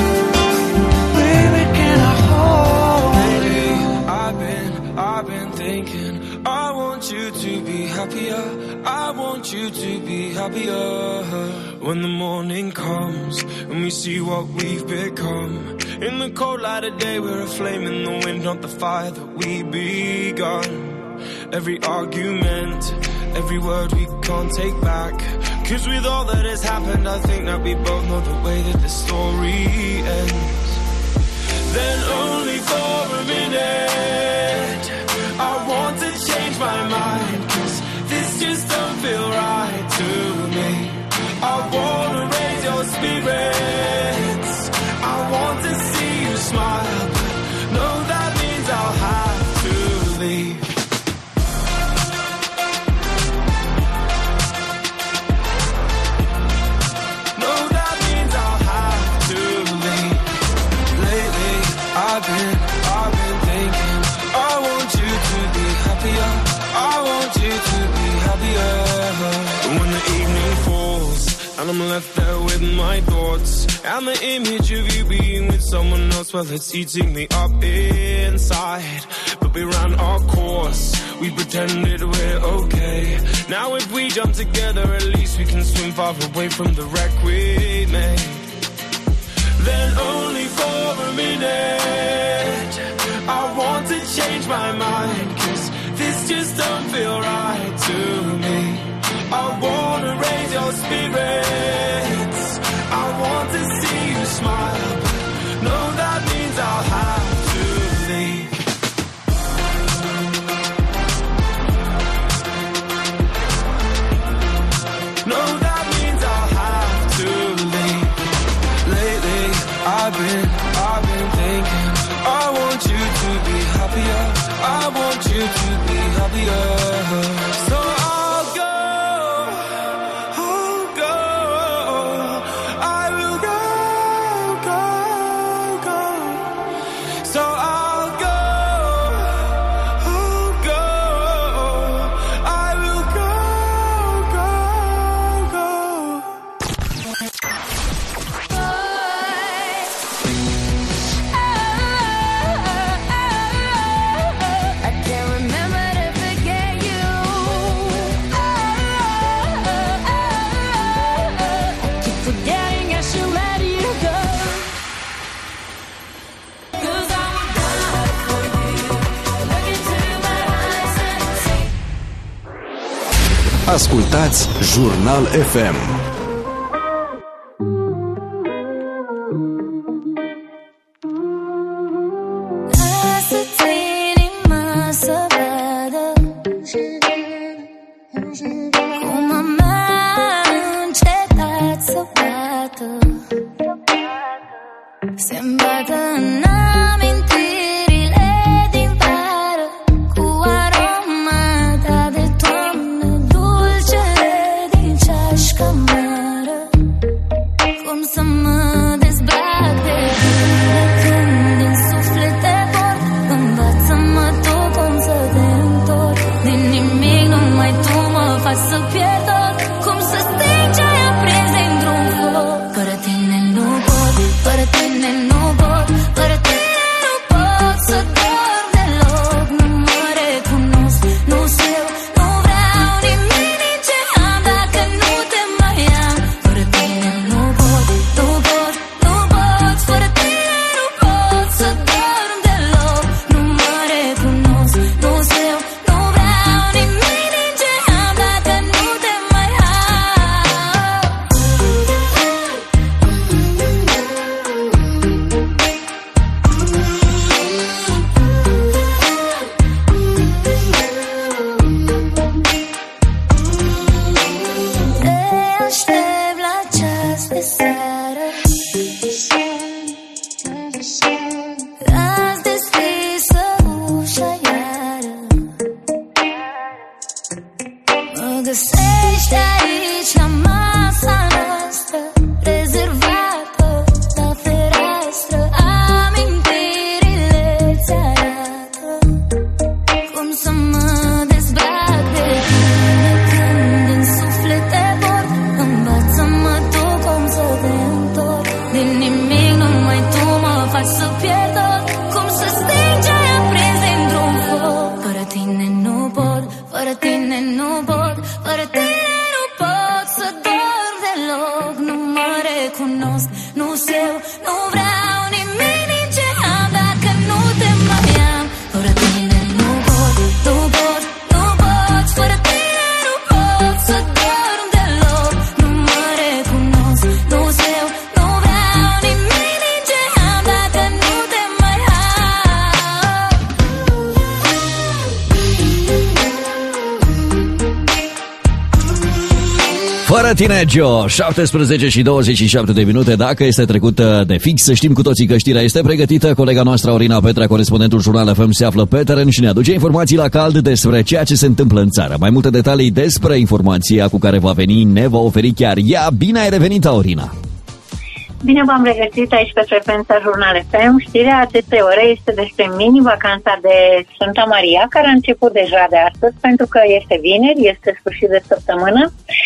baby, can I hold you? I've been thinking, I want you to be happier. I want you to be happier. When the morning comes and we see what we've become. In the cold light of day, we're a flame in the wind, not the fire that we begun. Every argument, every word we can't take back. 'Cause with all that has happened, I think that we both know the way that the story ends. Then only for a minute I've been thinking. I want you to be happier. I want you to be happier. And when the evening falls and I'm left there with my thoughts and the image of you being with someone else, well, it's eating me up inside. But we ran our course, we pretended we're okay. Now if we jump together, at least we can swim far away from the wreck we made. Then only for a minute I want to change my mind, 'cause this just don't feel right to me. I wanna raise your spirits, I want to see you smile, but no, that means I'll have to leave. No, that means I'll have to leave. Lately, I've been thinking. I want you to be happier. I want you to be happier. So I'll go. I will go. So I'll go. I will go. I can't remember to forget you. I keep forgetting I should let you go. 'Cause I would die for you. Look into my eyes and say Ascultați Jurnal FM. lasă-ți inima să vadă cum a mea a încetat să bată. Se-mi bată în amintirile din vară, cu aroma ta de toamnă, dulcele din ceașcă mără. Cum să mă dezbrac de tine când în suflet te port. Învață-mă tu cum să te întorc. Din nimic numai tu mă faci să pierd tot. Cum să sting ce ai aprins dintr-un foc. Fără tine nu pot, fără tine nu pot, fără tine nu pot să dorm deloc. Nu mă recunosc, nu știu, nu vreau nimic din ce am dacă nu te mai am. Fără tine nu pot, nu pot, nu pot, fără tine nu pot să dorm deloc. Nu mă recunosc, nu știu, nu vreau nimic din ce am dacă nu te mai am. Te aștept la ceas de seară. Azi deschisă ușa iară. Mă găsești aici la masa noastră, rezervată la fereastră. Amintirile ți arată cum să mă dezbrac de tine când în suflet te port. Învață-mă tu cum să te întorc. Din nimic numai tu mă faci să pierd tot. Cum să sting ce ai aprins dintr-un foc. Fără tine nu pot, fără tine nu pot, fără tine nu pot să dorm deloc. Nu mă recunosc, nu știu, nu vreau nimic din ce am dacă nu te mai am. Fără tine nu pot, nu pot, nu pot, fără tine nu pot să dorm deloc. Nu mă recunosc, nu știu, nu vreau nimic din ce am dacă nu te mai am. Fără tine, Joe, 17 și 27 de minute. Dacă este trecută de fix, să știm cu toții că știrea este pregătită. Colega noastră, Aurina Petra, corespondentul Jurnal FM, se află pe teren și ne aduce informații la cald despre ceea ce se întâmplă în țară. Mai multe detalii despre informația cu care va veni ne va oferi chiar ea. Bine ai revenit, Aurina! Bine v-am regăsit aici pe frecvența Jurnal FM. Știrea acestei ore este despre mini-vacanța de Sfânta Maria, care a început deja de astăzi, pentru că este vineri, este sfârșit de săptămână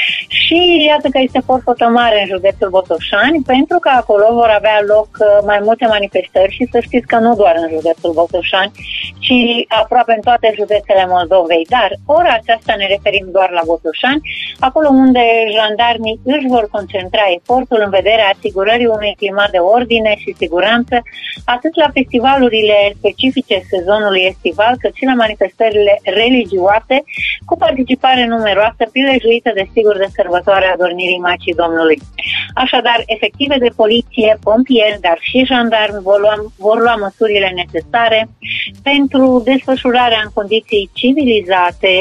și iată că este forfotă mare în județul Botoșani, pentru că acolo vor avea loc mai multe manifestări și să știți că nu doar în județul Botoșani, ci aproape în toate județele Moldovei. Dar ora aceasta ne referim doar la Botoșani, acolo unde jandarmii își vor concentra efortul în vederea asigurării unui climat de ordine și siguranță, atât la festivalurile specifice sezonului estival, cât și la manifestările religioase, cu participare numeroasă, prilejuită desigur de sărbătoarea Adornirii Maicii Domnului. Așadar, efective de poliție, pompieri, dar și jandarmi vor lua măsurile necesare pentru desfășurarea în condiții civilizate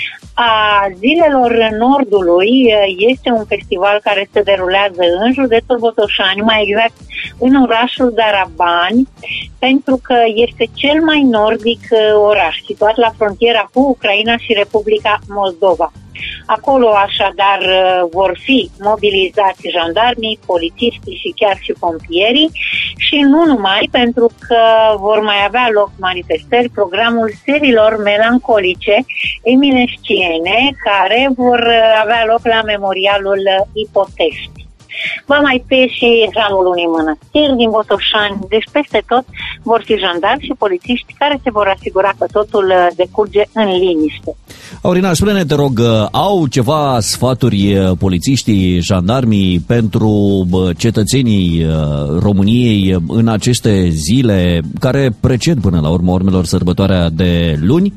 a Zilelor Nordului. Este un festival care se derulează în județul Botoșani, mai exact în orașul Darabani, pentru că este cel mai nordic oraș, situat la frontiera cu Ucraina și Republica Moldova. Acolo, așadar, vor fi mobilizați jandarmii, polițiștii și chiar și pompierii și nu numai, pentru că vor mai avea loc manifestări, programul serilor melancolice eminesciene, care vor avea loc la memorialul Ipotești. Va mai fi și Hramul unei Mănăstiri din Botoșani, deci peste tot vor fi jandarmi și polițiști care se vor asigura că totul decurge în liniște. Aurina, spune-ne, te rog, au ceva sfaturi polițiștii, jandarmii pentru cetățenii României în aceste zile care preced până la urma urmelor sărbătoarea de luni?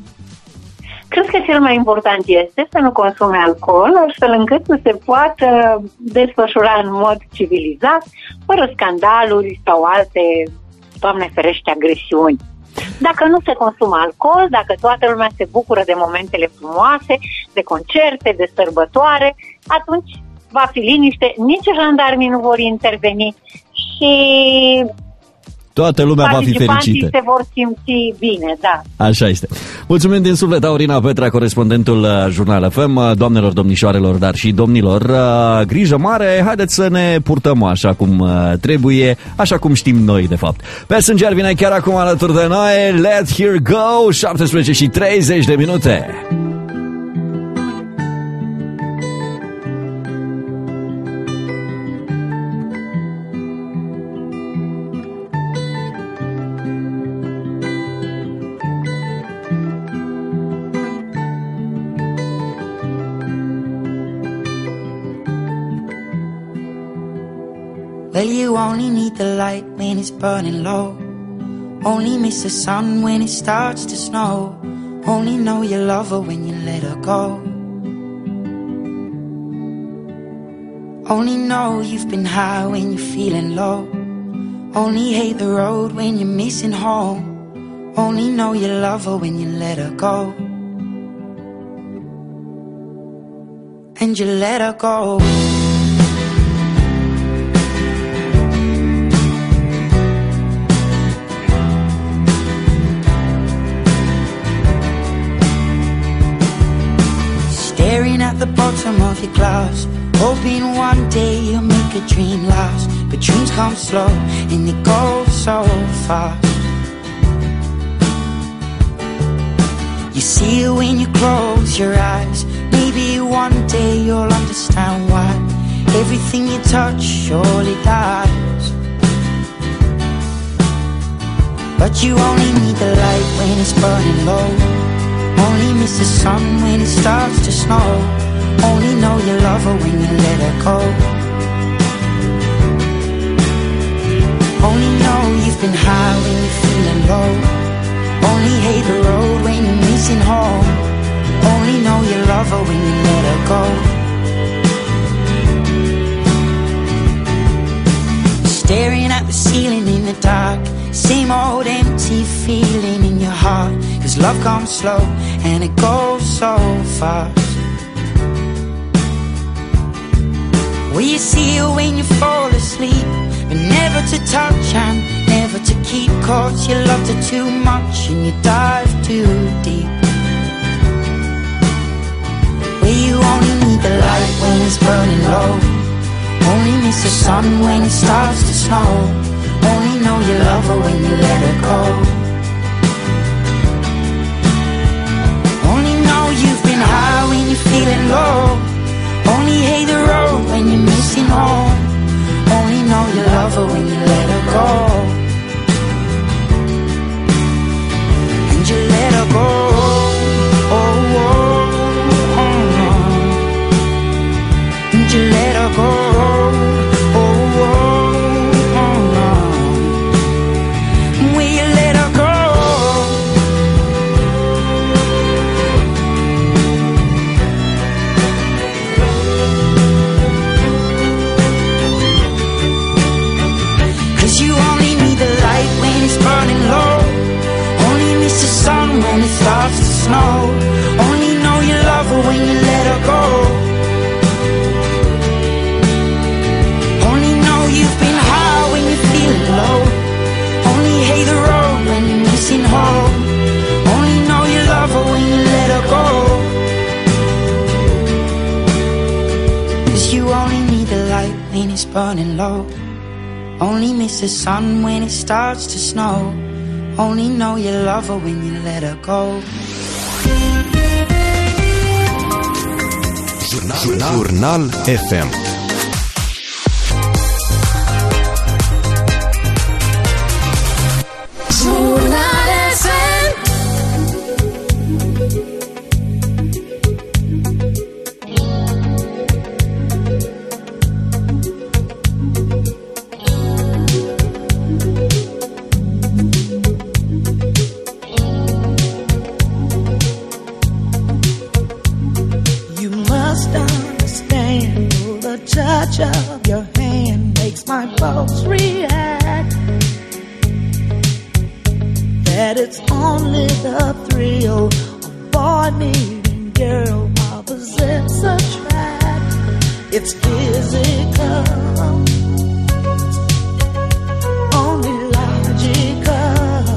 Cred că cel mai important este să nu consume alcool, astfel încât să se poată desfășura în mod civilizat, fără scandaluri sau alte, Doamne ferește, agresiuni. Dacă nu se consumă alcool, dacă toată lumea se bucură de momentele frumoase, de concerte, de sărbătoare, atunci va fi liniște, nici jandarmii nu vor interveni și toată lumea va fi fericită. se vor simți bine, da. Așa este. Mulțumim din suflet, Aurina Petra, corespondentul Jurnal FM. Doamnelor, domnișoarelor, dar și domnilor, grijă mare, haideți să ne purtăm așa cum trebuie, așa cum știm noi, de fapt. Passenger vine chiar acum alături de noi. Let's Here Go, 17:30. Well, you only need the light when it's burning low. Only miss the sun when it starts to snow. Only know you love her when you let her go. Only know you've been high when you're feeling low. Only hate the road when you're missing home. Only know you love her when you let her go. And you let her go. Staring at the bottom of your glass, hoping one day you'll make a dream last. But dreams come slow and they go so fast. You see it when you close your eyes. Maybe one day you'll understand why everything you touch surely dies. But you only need the light when it's burning low. Only miss the sun when it starts to snow. Only know you love her when you let her go. Only know you've been high when you're feeling low. Only hate the road when you're missing home. Only know you love her when you let her go. Staring at the ceiling in the dark, same old empty feeling in your heart. 'Cause love comes slow and it goes so fast. Well, you see it when you fall asleep, but never to touch and never to keep. 'Cause you loved her too much and you dive too deep. Well, you only need the light when it's burning low. Only miss the sun when it starts to snow. Only know you love her when you let her go. Only know you've been high when you're feeling low. Only hate the road when you're missing home. Only know you love her when you let her go. And you let her go. Oh, oh, oh. And you let her go. Oh, oh, oh. Will you let her go? You only need the light when it's burning low. Only miss the sun when it starts to snow. Only know you love her when you let her go. Only know you've been high when you're feeling low. Only hate the road when you're missing home. Only know you love her when you let her go. 'Cause you only need the light when it's burning low. Only miss the sun when it starts to snow. Only know you love her when you let her go. Jurnal FM. Jurnal FM. Of your hand makes my pulse react. That it's only the thrill of boy meeting girl opposites attract. It's physical, only logical.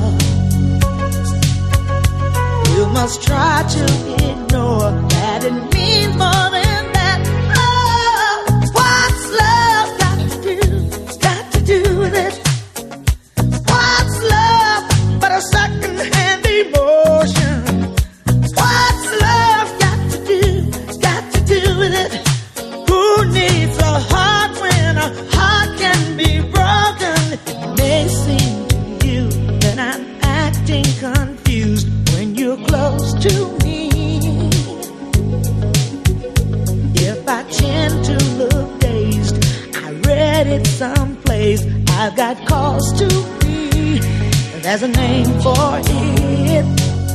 You must try to ignore that it means more than that. Do with it. What's love but a second-hand emotion? What's love got to do with it? Who needs a heart when a heart can be broken? It may seem to you that I'm acting confused when you're close to me. If I tend to look dazed, I read it someplace. I've got cause to be. There's a name for it.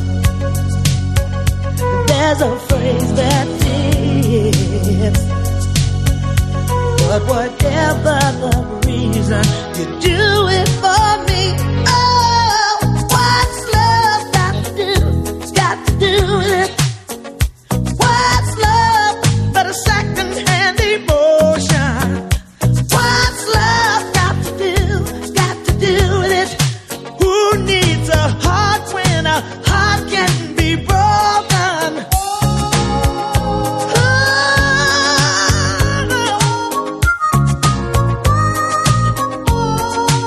There's a phrase that fits. But whatever the reason, you do it for me. Oh, what's love got to do? It's got to do with it. What's love but a second-hand emotion? What's love got to do with it? Who needs a heart when a heart can be broken? Oh,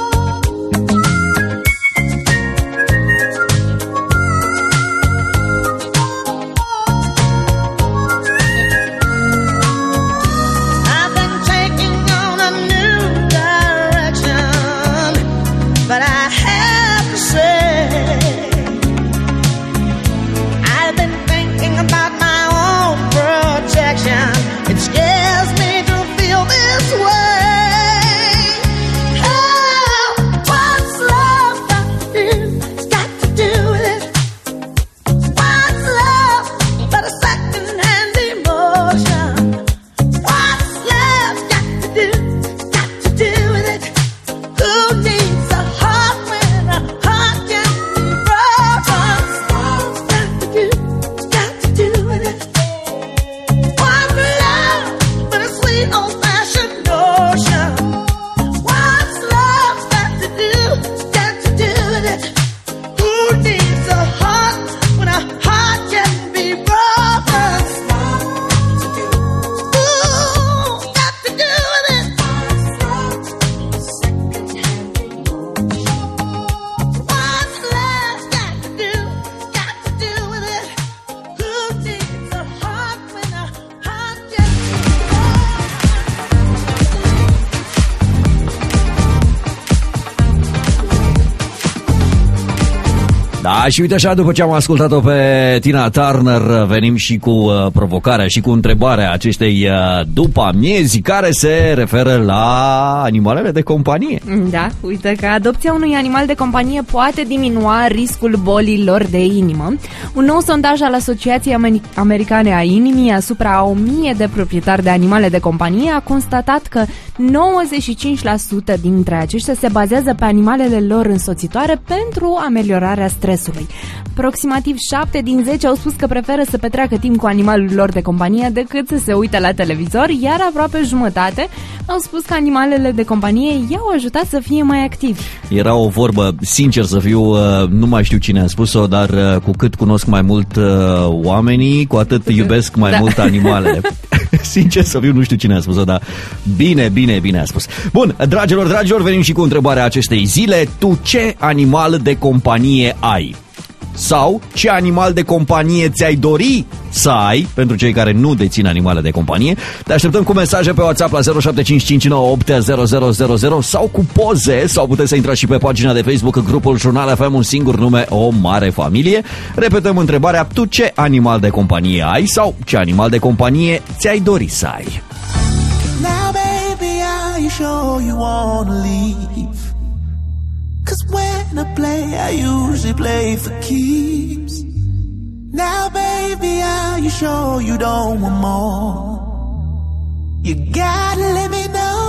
Da, și uite așa, după ce am ascultat-o pe Tina Turner, venim și cu provocarea și cu întrebarea acestei după amiezi, care se referă la animalele de companie. Da, uite că adopția unui animal de companie poate diminua riscul bolilor de inimă. Un nou sondaj al Asociației Americane a Inimii asupra a 1000 de proprietari de animale de companie a constatat că 95% dintre aceștia se bazează pe animalele lor însoțitoare pentru ameliorarea stresului. Aproximativ 7 din 10 au spus că preferă să petreacă timp cu animalul lor de companie decât să se uite la televizor, iar aproape jumătate au spus că animalele de companie i-au ajutat să fie mai activi. Era o vorbă, sincer să fiu, nu mai știu cine a spus-o, dar cu cât cunosc mai mult oamenii, cu atât iubesc mai mult animalele. Sincer să fiu, nu știu cine a spus-o, dar bine a spus. Bun, dragilor, venim și cu întrebarea acestei zile. Tu ce animal de companie ai? Sau ce animal de companie ți-ai dori să ai, pentru cei care nu dețin animale de companie? Te așteptăm cu mesaje pe WhatsApp la 0755980000 sau cu poze, sau puteți să intrați și pe pagina de Facebook, în grupul Jurnal FM, un singur nume, o mare familie. Repetăm întrebarea: tu ce animal de companie ai sau ce animal de companie ți-ai dori să ai? Now baby, are you sure you wanna leave? 'Cause when I play, I usually play for keeps. Now baby, are you sure you don't want more? You gotta let me know.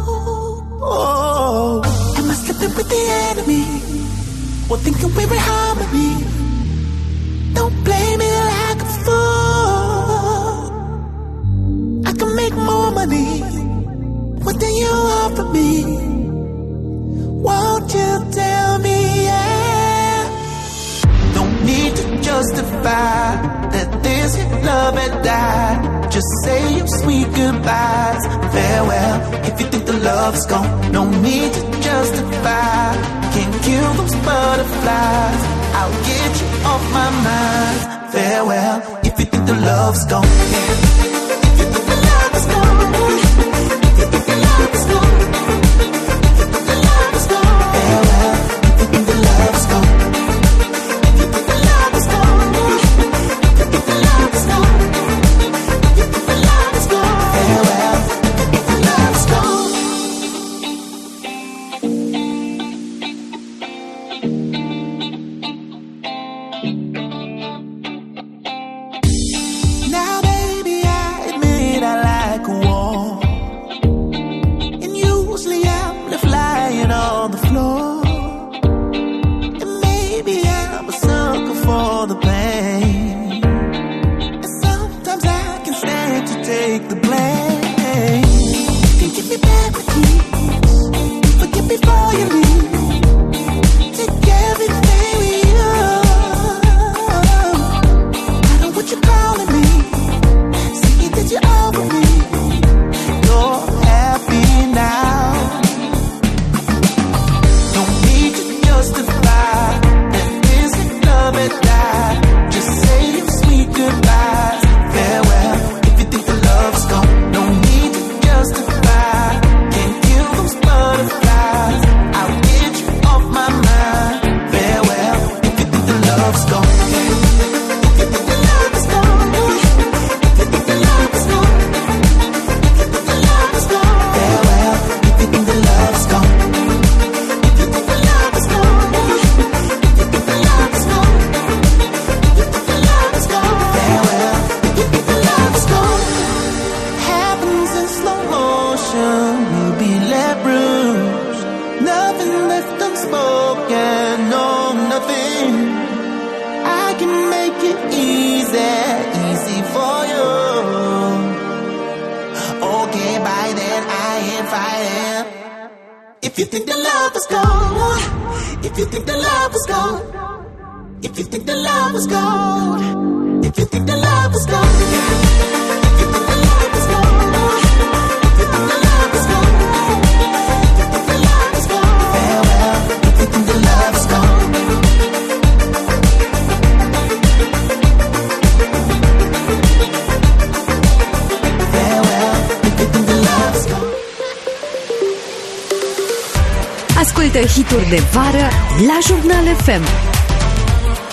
Oh, am I slipping with the enemy? Or thinking we're in harmony? Don't blame me like a fool. I can make more money. What do you offer me? Won't you tell me, yeah? Don't need to justify that this love had died. Just say your sweet goodbyes, farewell. If you think the love's gone, no need to justify. Can't kill those butterflies. I'll get you off my mind, farewell. If you think the love's gone, yeah. If you think the love is gone, if you think the love is gone. Ascultă hituri de vară la Jurnal FM.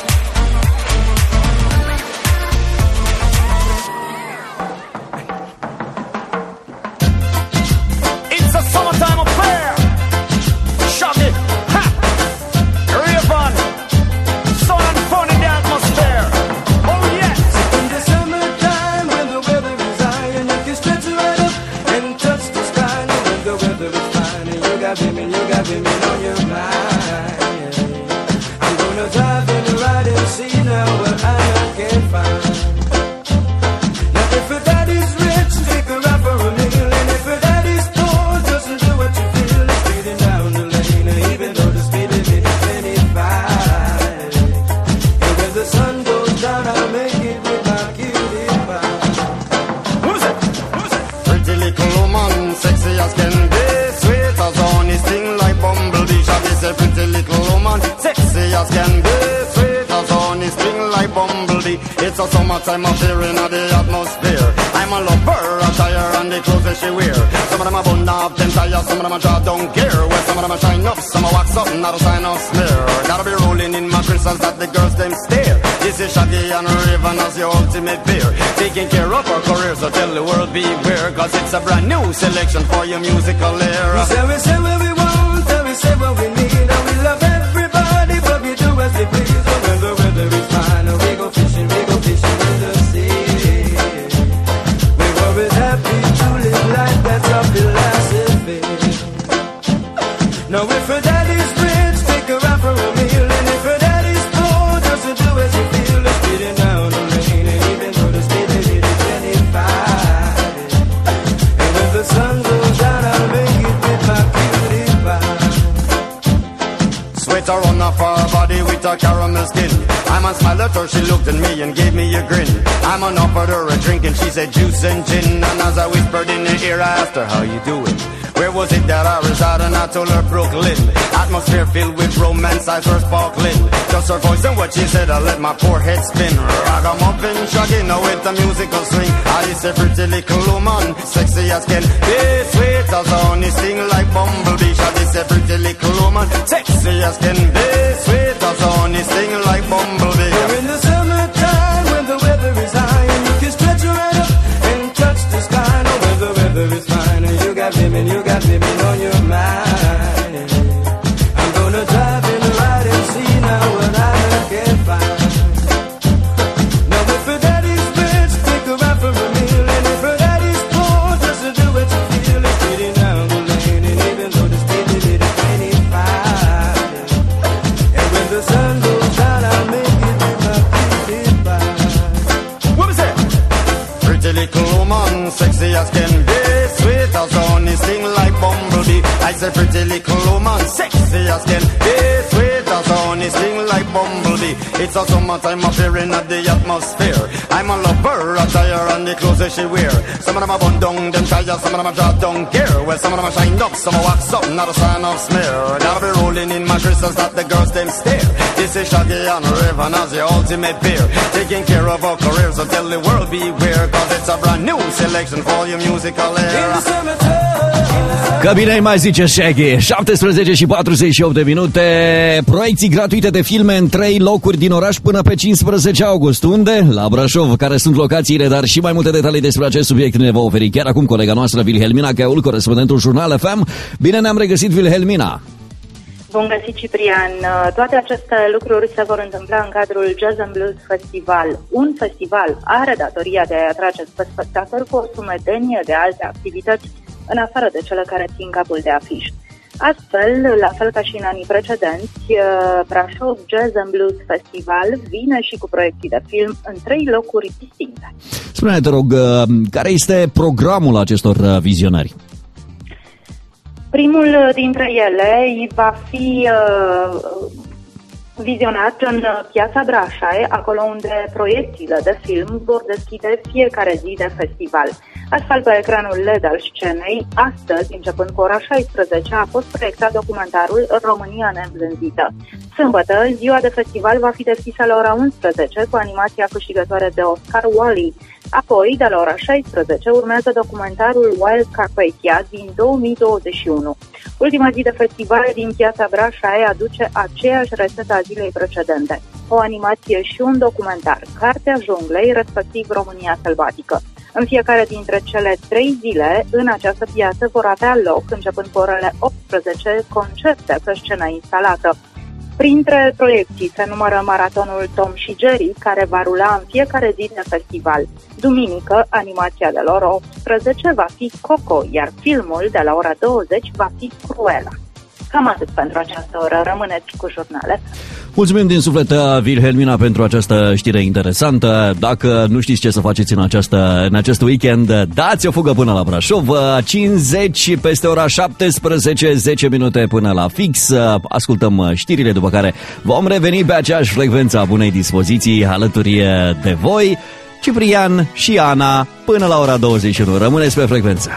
as can be, sweet as honey, sting like bumblebee. It's a summertime affair in the atmosphere. I'm a lover, attire and the clothes that she wear. Some of them are bun up, them tires, some of them are jaw don't care. Well, some of them are shine up, some are wax up, not a sign of smear. Gotta be rolling in my crystals that the girls them stare. This is Shaggy and Raven as your ultimate pair. Taking care of our career, so tell the world beware, cause it's a brand new selection for your musical era. We say what we want, and we say what we need, and we love everybody, but we do as we please. When the weather is fine, we go fishing in the sea. We're always happy to live life, that's our philosophy. Now if her daddy's rich, take her out for a meal, and if her daddy's poor, just to do as you feel, let's get it down the lane, and even though the speed limit is 25, and when the sun goes down, I'll make it with my cutie pie. Sweater on off her body with a caramel skin. I'm on smile at her, she looked at me and gave me a grin. I'm on offered her a drink and she said juice and gin. And as I whispered in her ear, I asked her, how you doing? Where was it that I reside? And I told her Brooklyn. Atmosphere filled with romance, eyes were sparkling. Just her voice and what she said, I let my poor head spin. Ragamuffin, Shaggy, now with the musical swing. I is a pretty little woman, sexy as can be, sweet as honey, sting like bumblebee. Shaggy is a pretty little woman, sexy as can be, sweet as honey, sting like bumblebee. We're in the summertime when the weather is high, and you can stretch your hand up and touch the sky. No, when the weather is fine, and you got women on your mind. I'm gonna drive and ride and see now what I can find. Now if her daddy's rich, take her out for a meal, and if her daddy's poor, just to do what you feel, it's speeding down the lane, and even though the speed limit is 25, and when the sun goes down, I'll make it with my cutie pie. What was that? Pretty little woman, sexy as can be, sweet as honey, sting like bumblebee. I said pretty little woman, sexy as can be, sweet as honey, sting like bumblebee. It's a summertime affair in the atmosphere. I'm a lover, attire and the clothes that she wear. Some of them are bun down, them tires, some of them are jaw don't care. Well, some of them are shine up, some are wax up, not a sign of smear. Gotta be rolling in my crystals that the girls them stare. This is Shaggy and Raven as the ultimate pair. Taking care of our careers, so tell the world beware, cause it's a brand new selection for your musical era. Că bine îi mai zice Shaggy. 17 și 48 de minute. Proiecții gratuite de filme în 3 locuri din oraș până pe 15 august. Unde? La Brașov. Care sunt locațiile, dar și mai multe detalii despre acest subiect ne va oferi chiar acum colega noastră Wilhelmina Cheul, corespondentul Jurnal FM. Bine ne-am regăsit, Wilhelmina. Bun găsit, Ciprian! Toate aceste lucruri se vor întâmpla în cadrul Jazz and Blues Festival. Un festival are datoria de a atrage spectatori cu o sumedenie de alte activități, în afară de cele care țin capul de afiș. Astfel, la fel ca și în anii precedenți, Brașov Jazz and Blues Festival vine și cu proiecții de film în 3 locuri distincte. Spune-ne, te rog, care este programul acestor vizionări? Primul dintre ele va fi vizionat în Piața Brașai, acolo unde proiecțiile de film vor deschide fiecare zi de festival. Astfel, pe ecranul LED al scenei, astăzi, începând cu ora 16, a fost proiectat documentarul România neînvlânzită. Sâmbătă, ziua de festival va fi deschisă la ora 11 cu animația câștigătoare de Oscar Wally. Apoi, de la ora 16, urmează documentarul Wild Carpathia din 2021. Ultima zi de festival din Piața Brașai aduce aceeași rețetă a zilei precedente. O animație și un documentar, Cartea Junglei, respectiv România Sălbatică. În fiecare dintre cele 3 zile, în această piață vor avea loc, începând cu orele 18, concerte pe scena instalată. Printre proiecții se numără maratonul Tom și Jerry, care va rula în fiecare zi de festival. Duminică, animația de la ora 18 va fi Coco, iar filmul de la ora 20 va fi Cruella. Cam atât pentru această oră. Rămâneți cu Jurnale. Mulțumim din suflet, Wilhelmina, pentru această știre interesantă. Dacă nu știți ce să faceți în acest weekend, dați o fugă până la Brașov. 50 peste ora 17, 10 minute până la fix. Ascultăm știrile, după care vom reveni pe aceeași frecvență a bunei dispoziții alături de voi, Ciprian și Ana, până la ora 21. Rămâneți pe frecvență.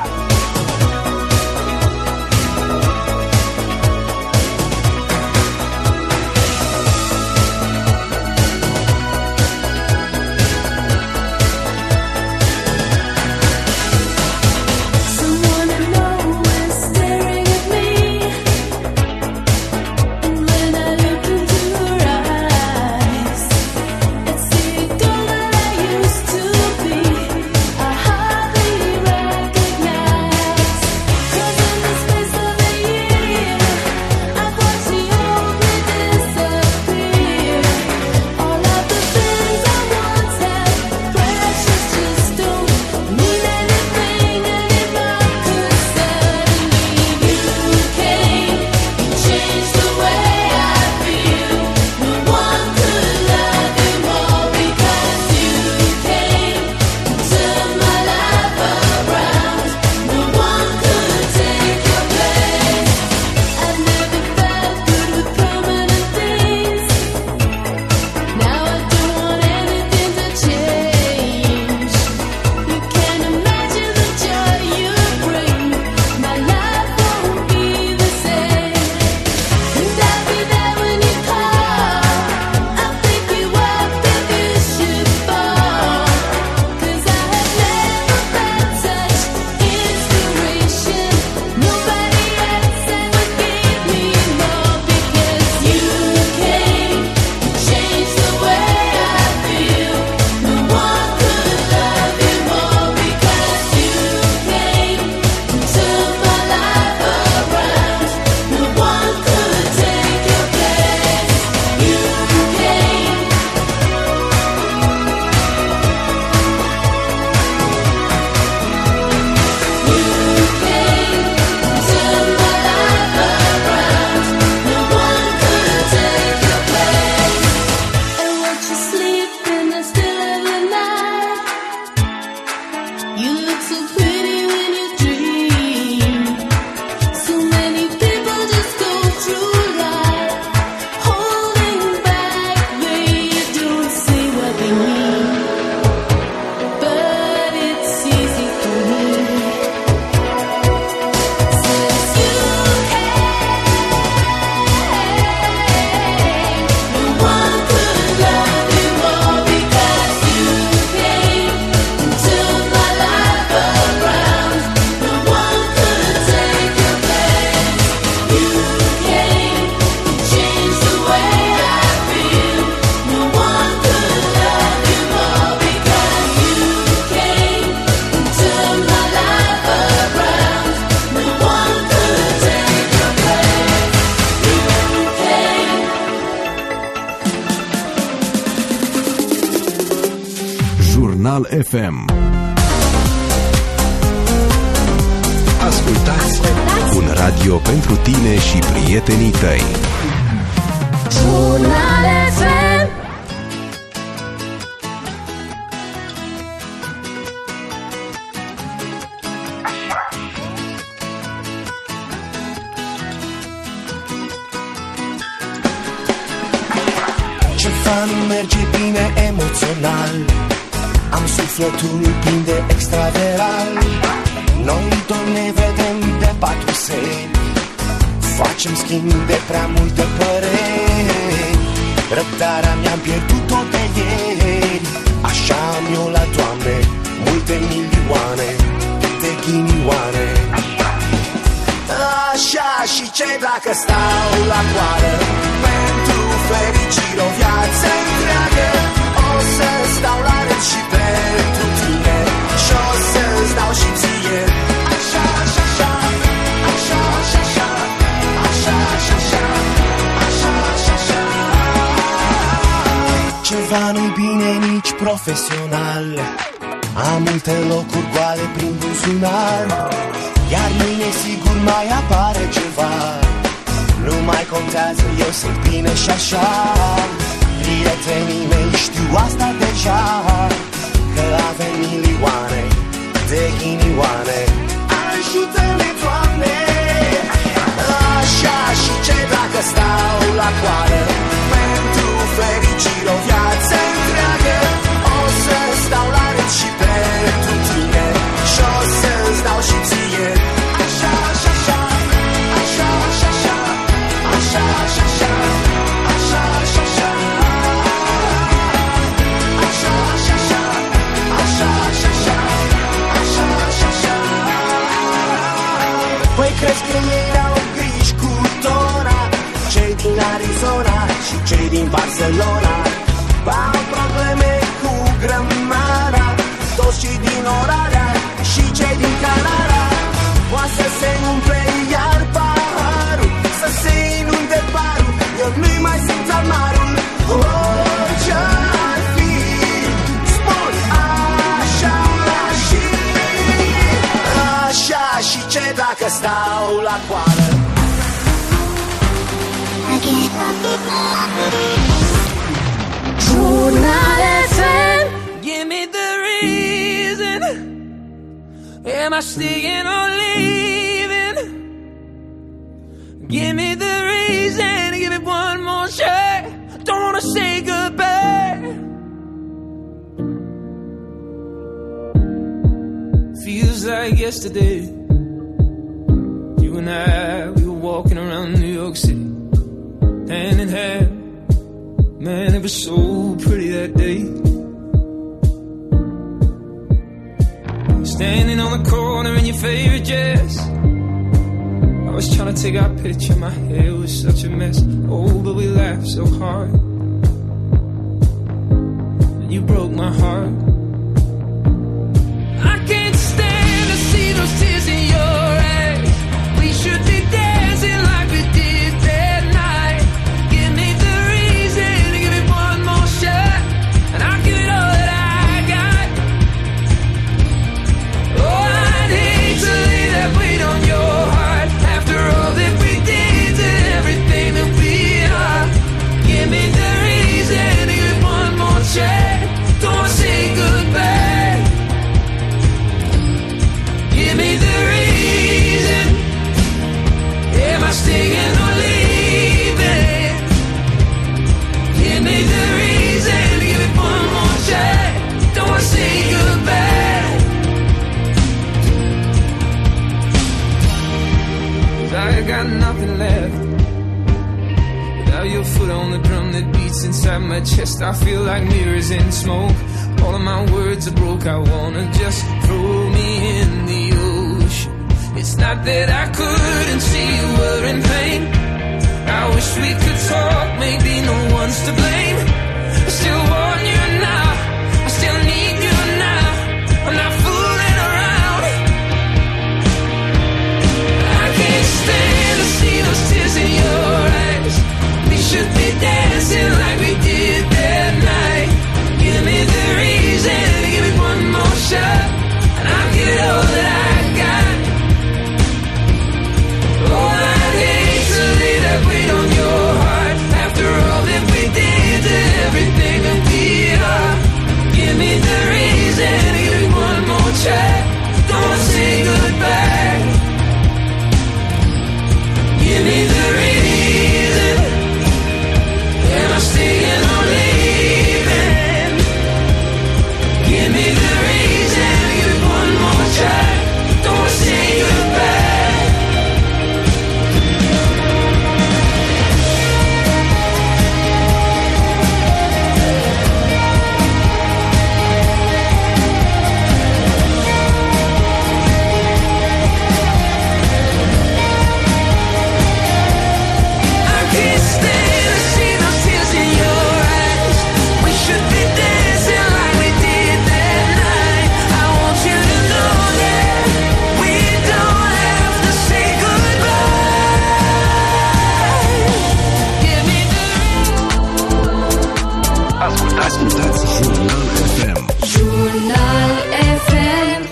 sleep in the still of the night. You look so pretty when you dream. So many people just go through life holding back where you don't say what they mean. But it's easy for me. Since you no one could love you more because you came into my life around. No one could take your place. You came and changed the way I feel. No one could love you more because you came into my life around. No one could take your place. You came. Jurnal FM. Ascultați un radio pentru tine și prietenii tăi. Jurnal FM. Ceva nu merge bine emoțional. Am sufletul plin de extraveral. Noi doi ne vedem de 4 seri. Facem schimb de prea multe păreri. Răbdarea mi-am pierdut-o de ieri. Așa am eu la Doamne multe milioane de ghinioane. Așa și ce dacă stau la coadă pentru fericire o viață întreagă. O să stau la rând și pentru tine și o să-ți dau și ție. Așa, așa, așa, așa, așa, așa, așa, așa, așa, așa, așa. Ceva nu-i bine nici profesional. Am multe locuri goale prin buzunar. Iar mâine sigur mai apare ceva. Nu mai contează, eu sunt bine și așa. Prietenii mei știu asta deja, că avem milioane de ghinioane. Ajută-ne, Doamne! Așa și ce dacă stau la coadă pentru fericire o viață întreagă. O să stau la rând și pentru tine și o să-ți dau și ție. Așa, așa, așa, așa, așa, așa, așa, așa, așa, așa, așa. Păi crezi că ei au griji cu tona, cei din Arizona și cei din Barcelona. Au probleme cu grămada, toți cei din Oradea și cei din Canada. Poate să se umple iar paharul, să se inunde barul, eu nu-i mai simt amarul. Ce-ar fi, spun așa și așa și ce dacă stau la coadă. Jurnal FM. Give me the reason. Am I staying or leaving? Give me the reason. Give it one more shot. Don't wanna say goodbye. Feels like yesterday. You and I, we were walking around New York City, hand in hand. Man, it was so pretty that day. Standing on the corner in your favorite dress. I was trying to take our picture, my hair was such a mess. Oh, but we laughed so hard. And you broke my heart. I can't stand to see those tears in your eyes. We should be dancing like we did that night. Give me the reason, give it one more shot, and I'll give it all that I got. Oh, I'd hate to lay that weight on your heart after all that we did and everything that we are. Give me the I feel like mirrors in smoke. All of my words are broke. I wanna just throw me in the ocean. It's not that I couldn't see you were in pain. I wish we could talk, maybe no one's to blame. I still want you now, I still need you now. I'm not fooling around. I can't stand to see those tears in your eyes. We should be dancing like we did that night. Give me the reason, give me one more shot, and I'll give it all that I got. Oh, I'd hate to lay that weight on your heart. After all that we did to everything that we are. Give me the reason, give me one more try. Don't say goodbye. Give me the reason. Am I staying or leaving? Give me the reason, give me one more try. Don't say goodbye. Ascultați Jurnal FM. Jurnal FM.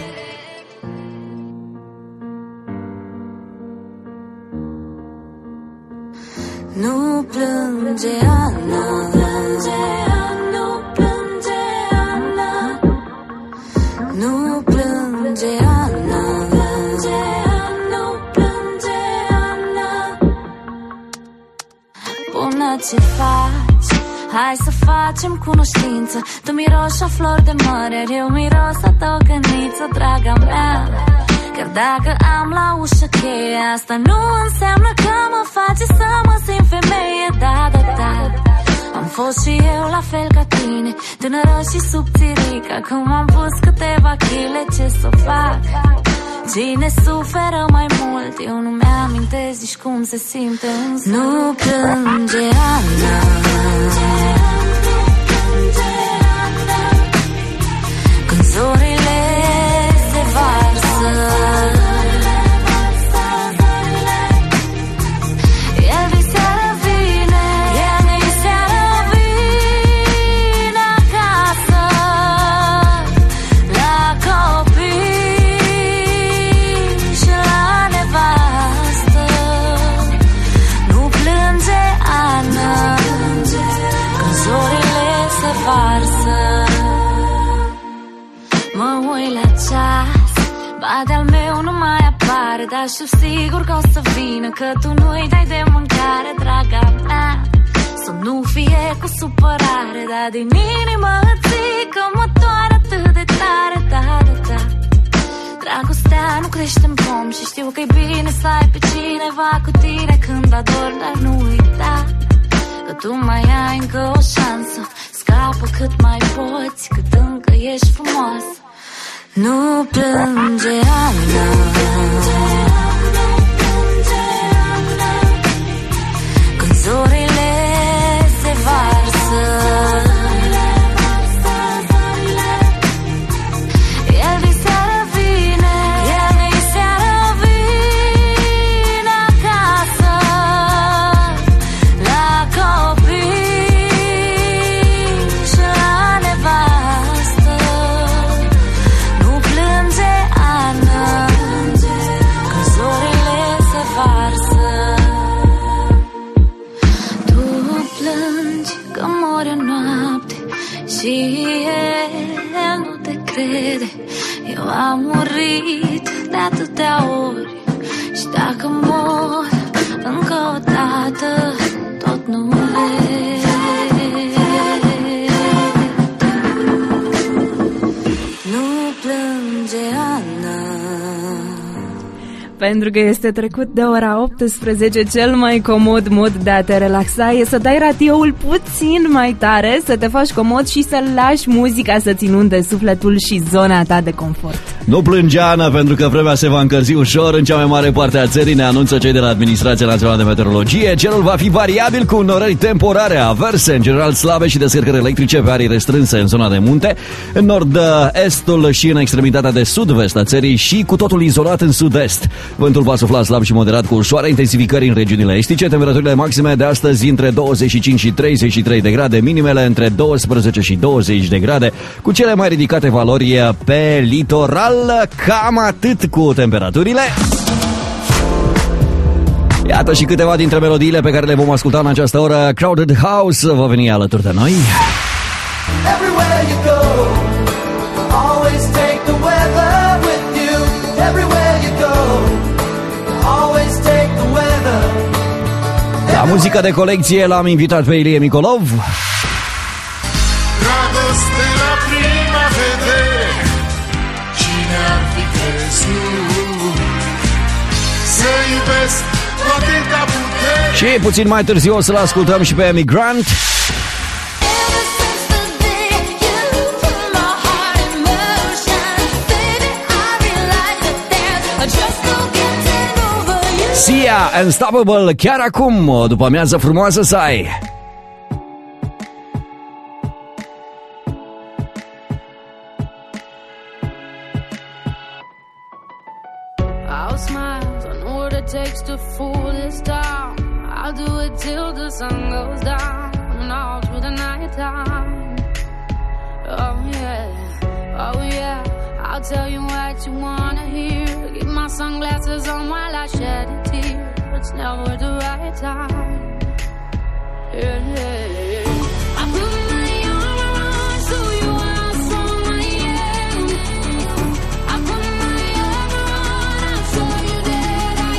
Nu plânge Ana, plânge Ana, plânge Ana. Nu plânge Ana, plânge Ana, plânge Ana. Bună, ce faci? Hai să facem cunoștință. Tu miroși a flori de mare, eu miros a tocăniță, draga mea. Chiar dacă am la ușă cheie, asta nu înseamnă că mă face să mă simt femeie. Da, da, da. Am fost și eu la fel ca tine, tânără și subțirică. Acum am pus câteva chile, ce să fac? Cine suferă mai mult, eu nu mi-amintesc nici cum se simte însă. Nu plânge Ana, când zorile se varsă, el diseară vine, el diseară vine acasă, la copii și la nevastă. Nu plânge Ana, când zorile se varsă. Mă uit la ceas, ba de-al meu nu mai apare, dar știu sigur că o să vină, că tu nu-i dai de mâncare, draga mea. Să nu fie cu supărare, dar din inimă îți zic că mă doare atât de tare, da, da, da. Dragostea nu crește în pom și știu că-i bine să ai pe cineva cu tine când ador, dar nu uita că tu mai ai încă o șansă. Scapă cât mai poți, cât încă ești frumoasă. Nu plânge Ana, când zorile se varsă, el diseară vine, el diseară vine acasă, la copii și la nevastă. Nu plânge Ana, când zorile se varsă. Tu plângi că mori în noapte și el nu te crede. Eu am murit de atâtea ori și dacă mor încă o dată, tot nu vezi. Nu plânge Ana. Pentru că este trecut de ora 18, cel mai comod mod de a te relaxa e să dai radioul puțin mai tare, să te faci comod și să lași muzica să-ți inunde sufletul și zona ta de confort. Nu plânge, Ana, pentru că vremea se va încălzi ușor în cea mai mare parte a țării, ne anunță cei de la Administrația Națională de Meteorologie. Cerul va fi variabil cu norări temporare, averse, în general slabe și descărcări electrice pe arii restrânse în zona de munte, în nord-estul și în extremitatea de sud-vest a țării și cu totul izolat în sud-est. Vântul va sufla slab și moderat cu ușoare intensificări în regiunile estice, temperaturile maxime de astăzi între 25 și 33 de grade, minimele între 12 și 20 de grade, cu cele mai ridicate valori pe litoral. Cam atât cu temperaturile. Iată și câteva dintre melodiile pe care le vom asculta în această oră. Crowded House va veni alături de noi. Everywhere you go, always take the weather with you. Everywhere you go, always take the weather. La muzică de colecție l-am invitat pe Ilie Micolov. Dragoste la prima vedere, cine ar fi crezut să iubesc cu atâta putere. Și puțin mai târziu o să-l ascultăm și pe Emigrant. Sia, Unstoppable, chiar acum, o după amiază frumoasă să ai. I'll smile, I know what it takes to fool this town. I'll do it till the sun goes down and all through the night time. Oh yeah, I'll tell you what you wanna hear. Keep my sunglasses on while I shed a tear. It's never the right time. Yeah. I put my arm around so you how strong I am. I put my arm around, I'll show you that I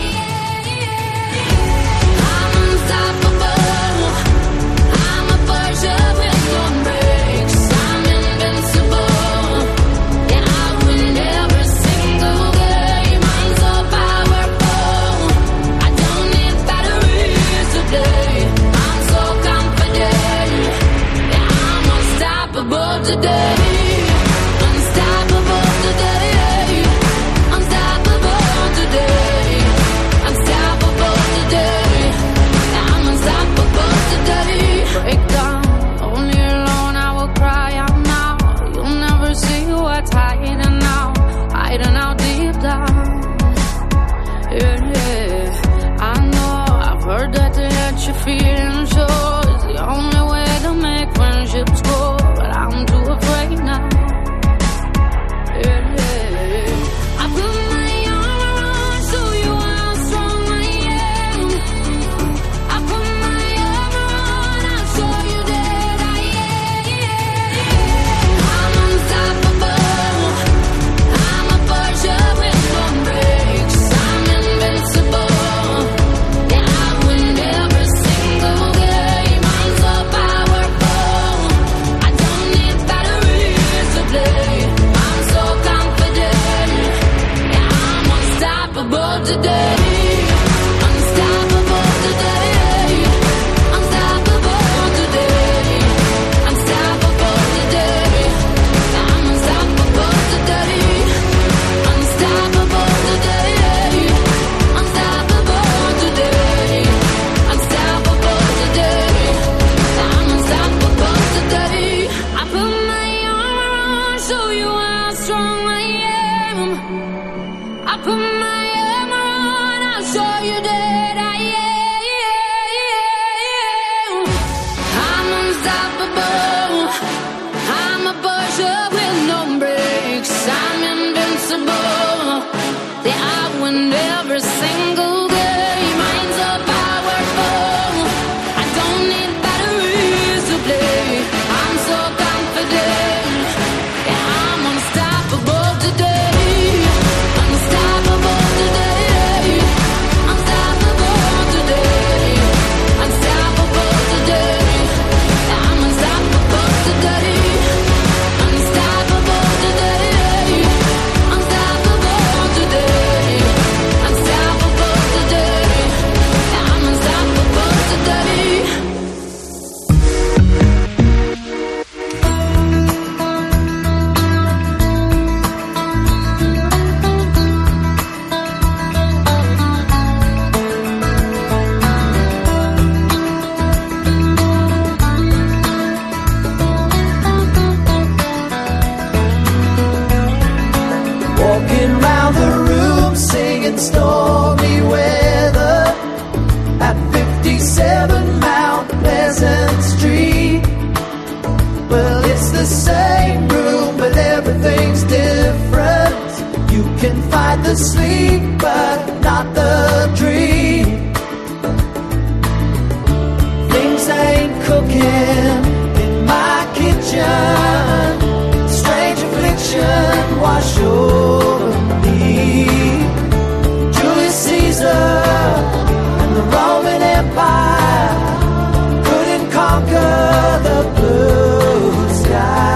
am. I'm unstoppable. I'm a Porsche with no brakes. I'm invincible. Yeah, I win every single game. I'm so powerful. I don't need batteries to play. I'm so confident. Yeah, I'm unstoppable today. Unstoppable today. Unstoppable today. Unstoppable today. Yeah, I'm unstoppable today. Break down, only alone I will cry out now. You'll never see what's hiding now, hiding out deep down. Yeah. I know, I've heard that to let you feel and show is the only way to make friendships grow, but I'm too afraid now. Yeah. I put my arm around so you how strong I am. I put my arm around, I'll show you that I am. I'm unstoppable. I'm a Porsche with no brakes. I'm invincible. Yeah, I win every single game. I'm so powerful. I don't need batteries to play. I'm so confident. Yeah, I'm unstoppable today. Unstoppable today. Unstoppable today. Unstoppable today. Yeah, I'm unstoppable today. Unstoppable today. Unstoppable today. Unstoppable today. Yeah, I'm unstoppable today. I put my arm around, show you how strong I am. I put my arm around, I'll show you that I am. I'm unstoppable. I'm a Porsche with no brakes. I'm invincible. Yeah, I win every single game. I'm so powerful. I don't need batteries to play. I'm so confident. Yeah, I'm unstoppable today. Unstoppable today. the sleep, but not the dream. Things ain't cooking in my kitchen. Strange affliction wash over me. Julius Caesar and the Roman Empire couldn't conquer the blue sky.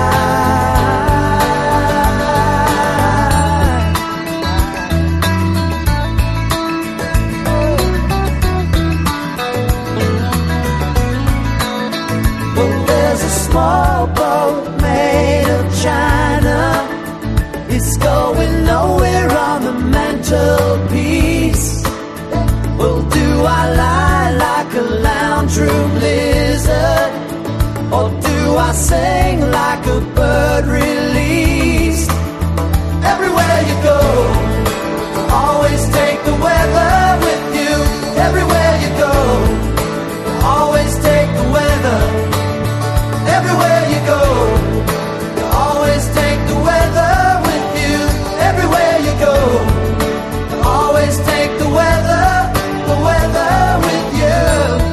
Small boat made of china. It's going nowhere on the mantelpiece. Well, do I lie like a lounge room lizard, or do I sing like a bird released? Everywhere you go, always take the weather with you. Everywhere you go, always take the weather. Everywhere you go, you always take the weather with you. Everywhere you go, you always take the weather with you.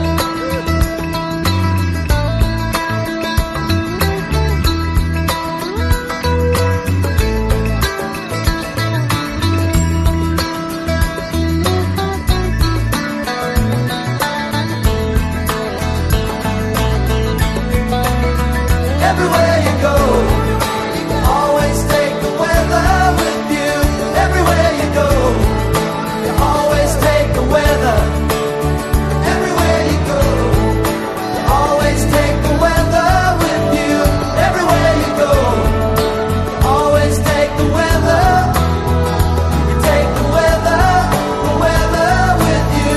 Everywhere you go, always take the weather with you. Everywhere you go, you always take the weather. Everywhere you go, you always take the weather with you. Everywhere you go, you always take the weather. You take the weather with you.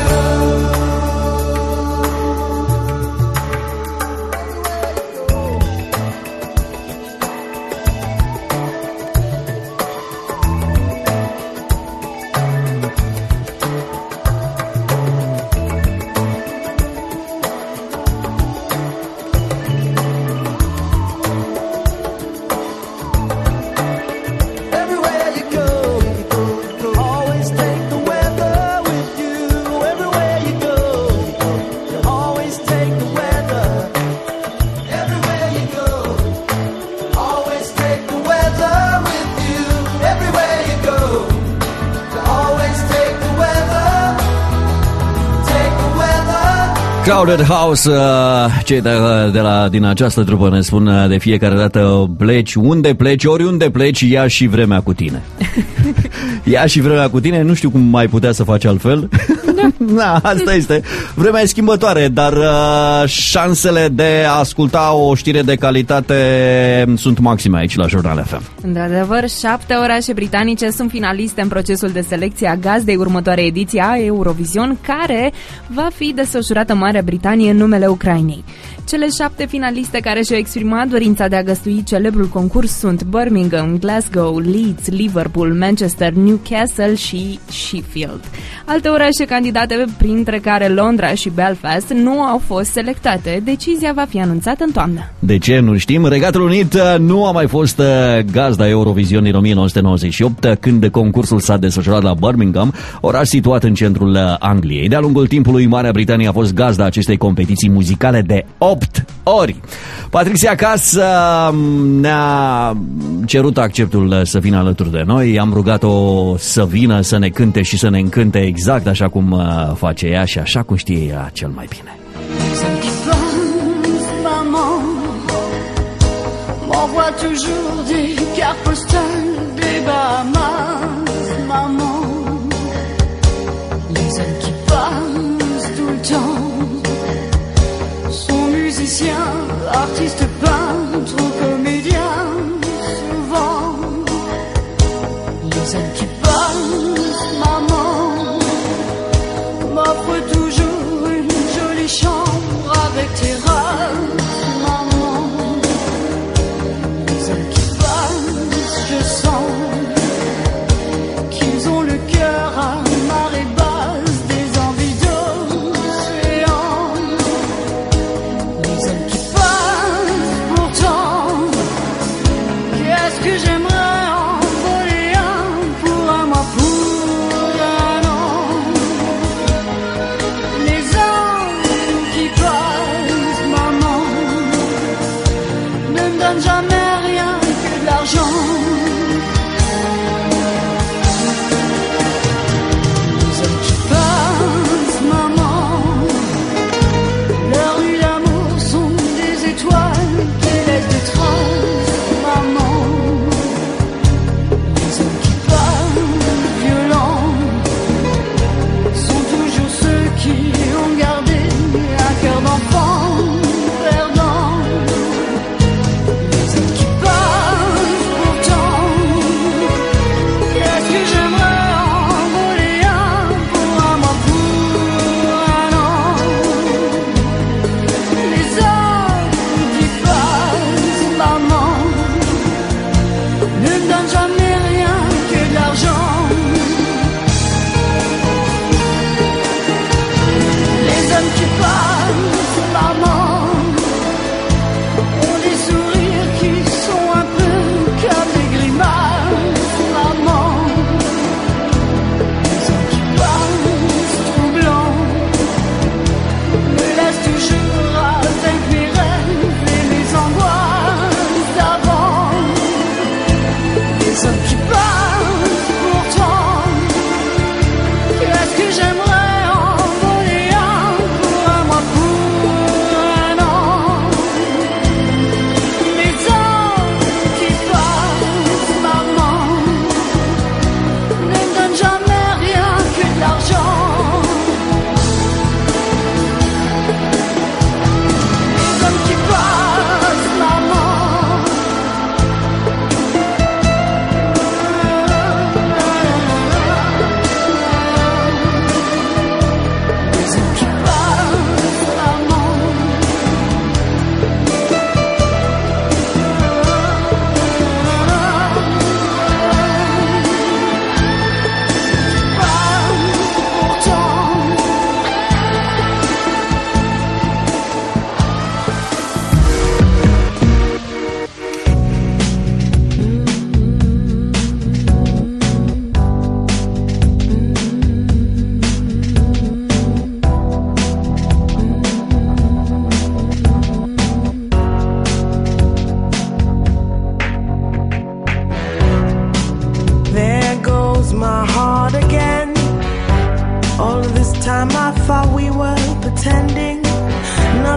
Everywhere you go, always take the weather with you. Everywhere you go, always take the weather. Everywhere you go, always take the weather with you. Everywhere you go, always take the weather. Take the weather. Crowded House, cei din această trupă ne spun de fiecare dată: pleci, unde pleci, oriunde pleci, ia și vremea cu tine. Ia și vremea cu tine, nu știu cum mai putea să faci altfel. Da, asta este. Vremea e schimbătoare, dar șansele de a asculta o știre de calitate sunt maxime aici la Jurnal FM. Într-adevăr, 7 orașe britanice sunt finaliste în procesul de selecție a gazdei următoarei ediții a Eurovision, care va fi desfășurată în Marea Britanie în numele Ucrainei. Cele 7 finaliste care și-au exprimat dorința de a găstui celebrul concurs sunt Birmingham, Glasgow, Leeds, Liverpool, Manchester, Newcastle și Sheffield. Alte orașe candidate, printre care Londra și Belfast, nu au fost selectate. Decizia va fi anunțată în toamnă. De ce? Nu știm. Regatul Unit nu a mai fost gazda Eurovision din 1998, când concursul s-a desfășurat la Birmingham, oraș situat în centrul Angliei. De-a lungul timpului, Marea Britanie a fost gazda acestei competiții muzicale de 8 ori. Patricia Cass ne-a cerut acceptul să vină alături de noi. Am rugat-o să vină, să ne cânte și să ne încânte exact așa cum face ea și așa cum știe ea cel mai bine. M'envoie toujours des cartes postales des Bahamas, maman. Les hommes qui passent tout le temps sont musiciens, artistes, peintres ou comédiens, souvent. Les hommes qui passent, maman, m'offrent toujours une jolie chambre avec terrasse, maman. Les hommes qui passent, je sens qu'ils ont le cœur à marée basse, des envies d'océan. Les hommes qui passent, pourtant, qu'est-ce que j'aimerais en voler un pour un mois, pour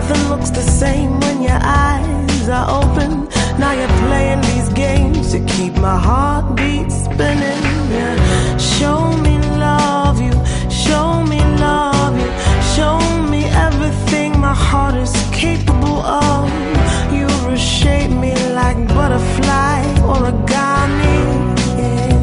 nothing looks the same when your eyes are open. Now you're playing these games to keep my heartbeat spinning. Yeah. Show me love you, show me love you, show me everything my heart is capable of. You reshape me like butterfly origami. Yeah.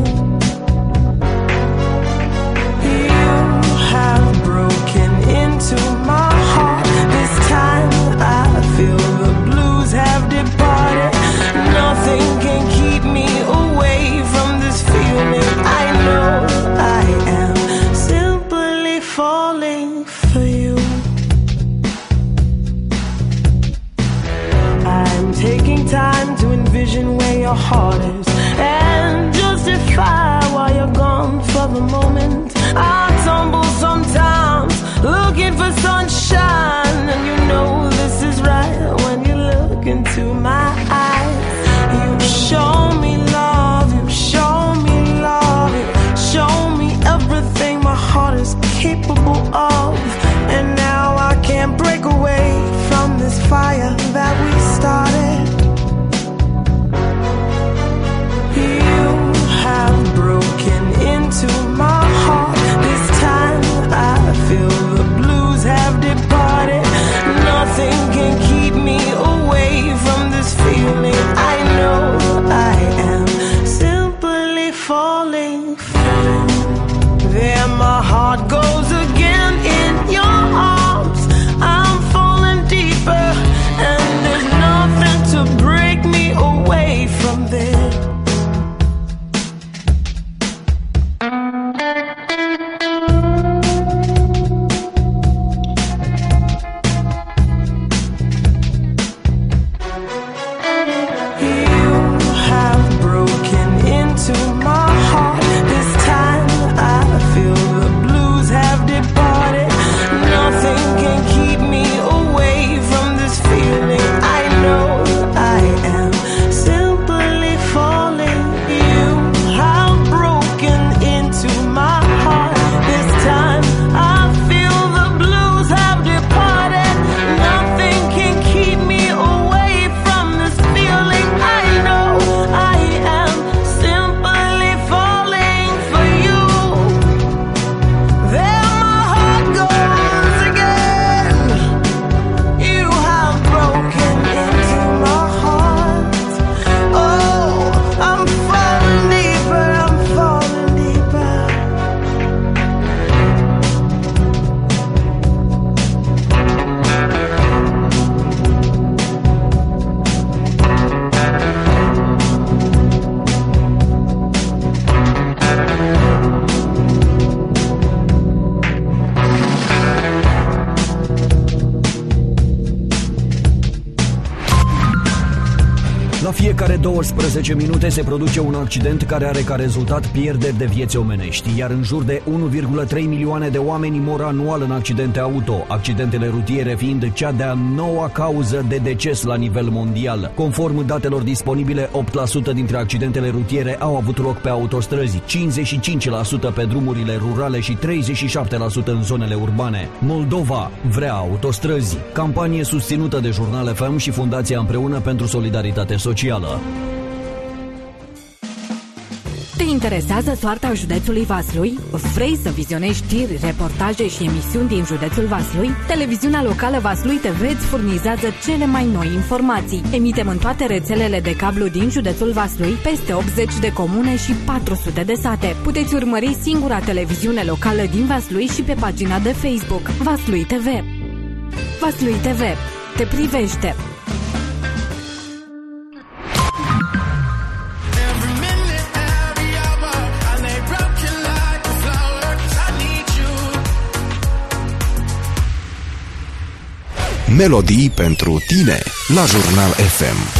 You have broken into my heart. This time I feel the blues have departed. Nothing can keep me away from this feeling. I know I am simply falling for you. I'm taking time to envision where your heart is and justify why you're gone for the moment. I tumble sometimes looking for sunshine, and you know this is right when you look into my eyes. You show me love, you show me love, you show me everything my heart is capable of. And now I can't break away from this fire that we started. You have broken into my heart. This time I feel the blues have departed. Nothing can keep me away from this feeling. I know I am simply falling for you. There my heart goes again in your arms. I'm falling deeper, and there's nothing to break me away from there. Fiecare 12 minute se produce un accident care are ca rezultat pierderi de vieți omenești, iar în jur de 1,3 milioane de oameni mor anual în accidente auto, accidentele rutiere fiind cea de-a noua cauză de deces la nivel mondial. Conform datelor disponibile, 8% dintre accidentele rutiere au avut loc pe autostrăzi, 55% pe drumurile rurale și 37% în zonele urbane. Moldova vrea autostrăzi. Campanie susținută de Jurnal FM și Fundația Împreună pentru Solidaritate Socială. Te interesează soarta județului Vaslui? Vrei să vizionezi știri, reportaje și emisiuni din județul Vaslui? Televiziunea locală Vaslui TV îți furnizează cele mai noi informații. Emitem în toate rețelele de cablu din județul Vaslui, peste 80 de comune și 400 de sate. Puteți urmări singura televiziune locală din Vaslui și pe pagina de Facebook Vaslui TV. Vaslui TV te privește. Melodii pentru tine la Jurnal FM.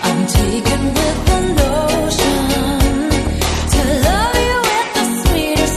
Sweetest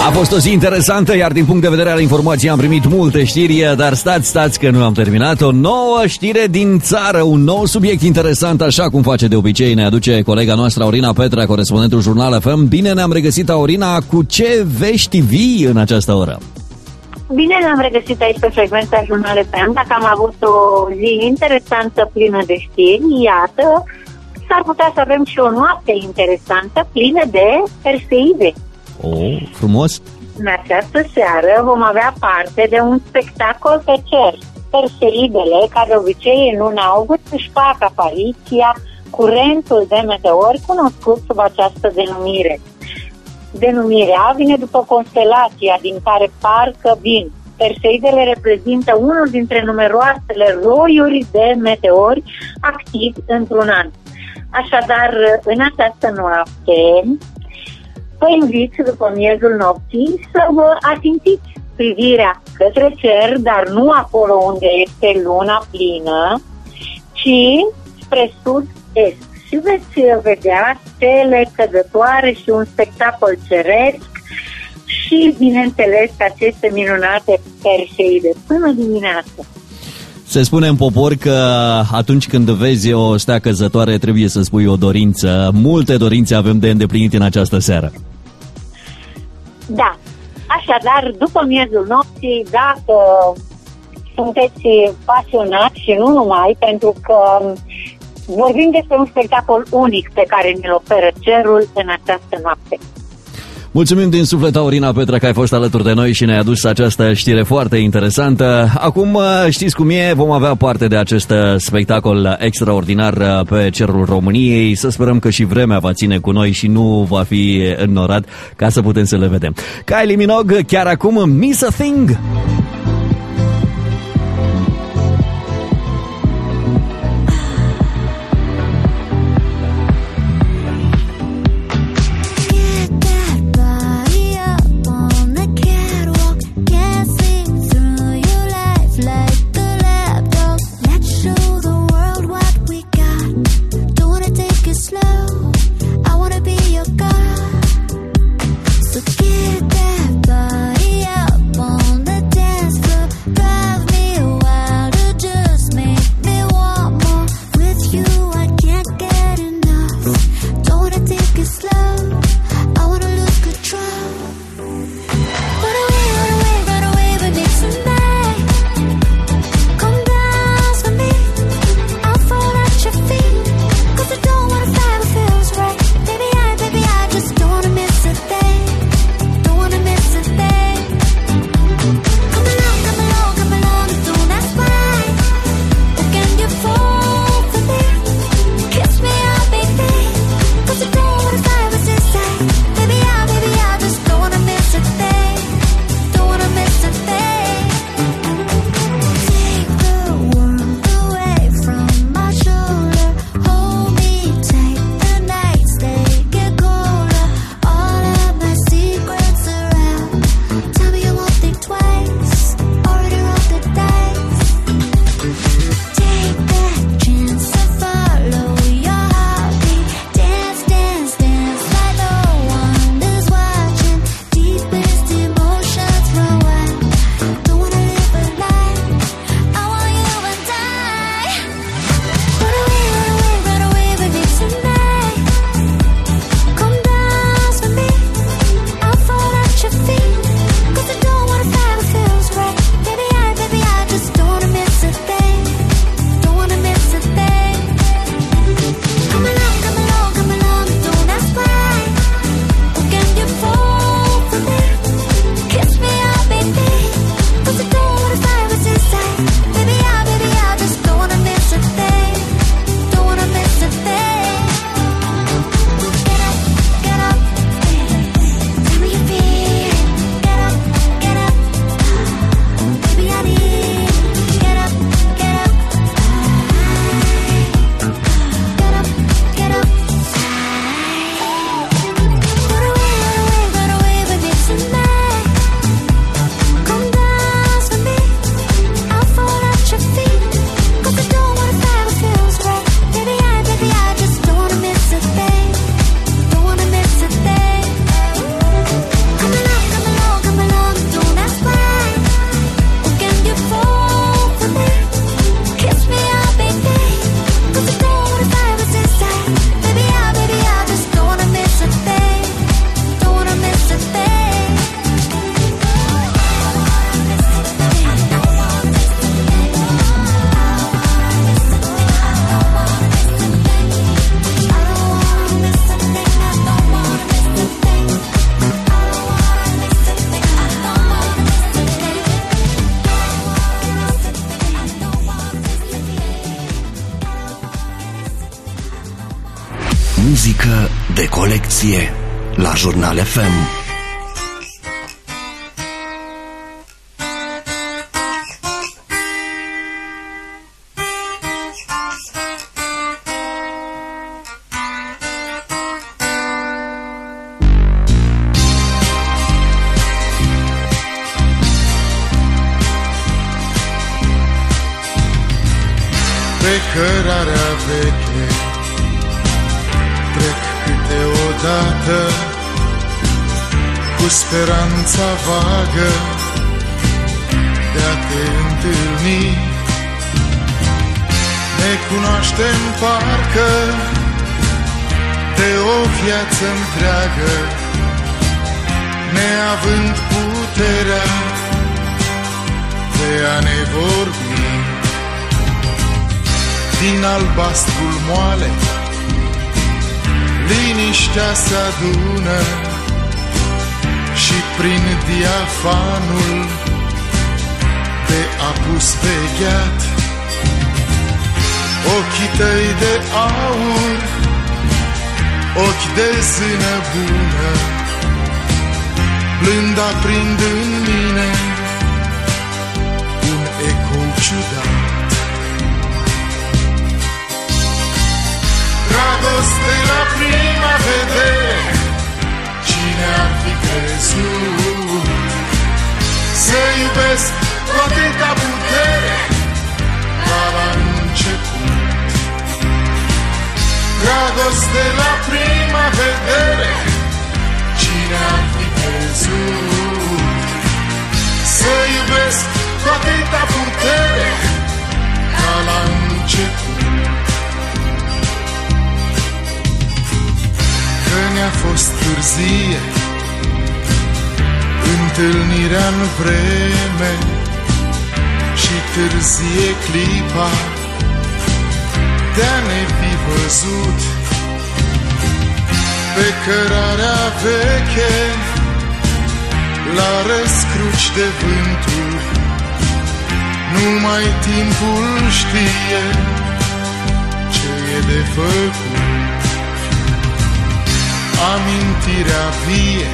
A fost o zi interesantă, iar din punct de vedere al informației am primit multe știri, dar stați că nu am terminat. O nouă știre din țară, un nou subiect interesant, așa cum face de obicei, ne aduce colega noastră Aurina Petra, corespondentul Jurnal FM. Bine ne-am regăsit, Aurina, cu ce vești vii în această oră? Bine ne-am regăsit aici pe frecvența Jurnal FM. Dacă am avut o zi interesantă, plină de știri, iată, s-ar putea să avem și o noapte interesantă, plină de Perseide. Oh, frumos! În această seară vom avea parte de un spectacol pe cer. Perseidele, care de obicei în luna august își fac apariția curentul de meteori cunoscut sub această denumire. Denumirea vine după constelația din care parcă vin. Perseidele reprezintă unul dintre numeroasele roiuri de meteori activi într-un an. Așadar, în această noapte, vă invit după miezul nopții să vă atintiți privirea către cer, dar nu acolo unde este luna plină, ci spre sud-est. Și veți vedea stele căzătoare și un spectacol ceresc și, bineînțeles, aceste minunate Perseide până dimineață. Se spune în popor că atunci când vezi o stea căzătoare trebuie să spui o dorință. Multe dorințe avem de îndeplinit în această seară. Da, așadar, după miezul nopții, dacă sunteți pasionați și nu numai, pentru că vorbim despre un spectacol unic pe care ne-l oferă cerul în această noapte. Mulțumim din suflet, Aurina Petra, că ai fost alături de noi și ne-ai adus această știre foarte interesantă. Acum știți cum e, vom avea parte de acest spectacol extraordinar pe cerul României. Să sperăm că și vremea va ține cu noi și nu va fi înnorat ca să putem să le vedem. Kylie Minogue, chiar acum, Miss a Thing. So get that body up on the dance Muzică de colecție la Jurnal FM. Pe cărarea veche trec câteodată cu speranța vagă de a te întâlni. Ne cunoaștem parcă de o viață întreagă, neavând puterea de a ne vorbi. Din albastrul moale liniștea se adună și prin diafanul de apus vegheat ochii tăi de aur, ochi de zână bună, blând aprind în mine un ecou ciudat. Dragoste la prima vedere, cine ar fi crezut să iubesc cu atâta putere ca la început. Dragoste la prima vedere, cine ar fi crezut să iubesc cu atâta putere ca la început. Că ne-a fost târzie întâlnirea-n vreme și târzie clipa de-a ne fi văzut. Pe cărarea veche la răscruci de vânturi, numai timpul știe ce e de făcut. Amintirea vie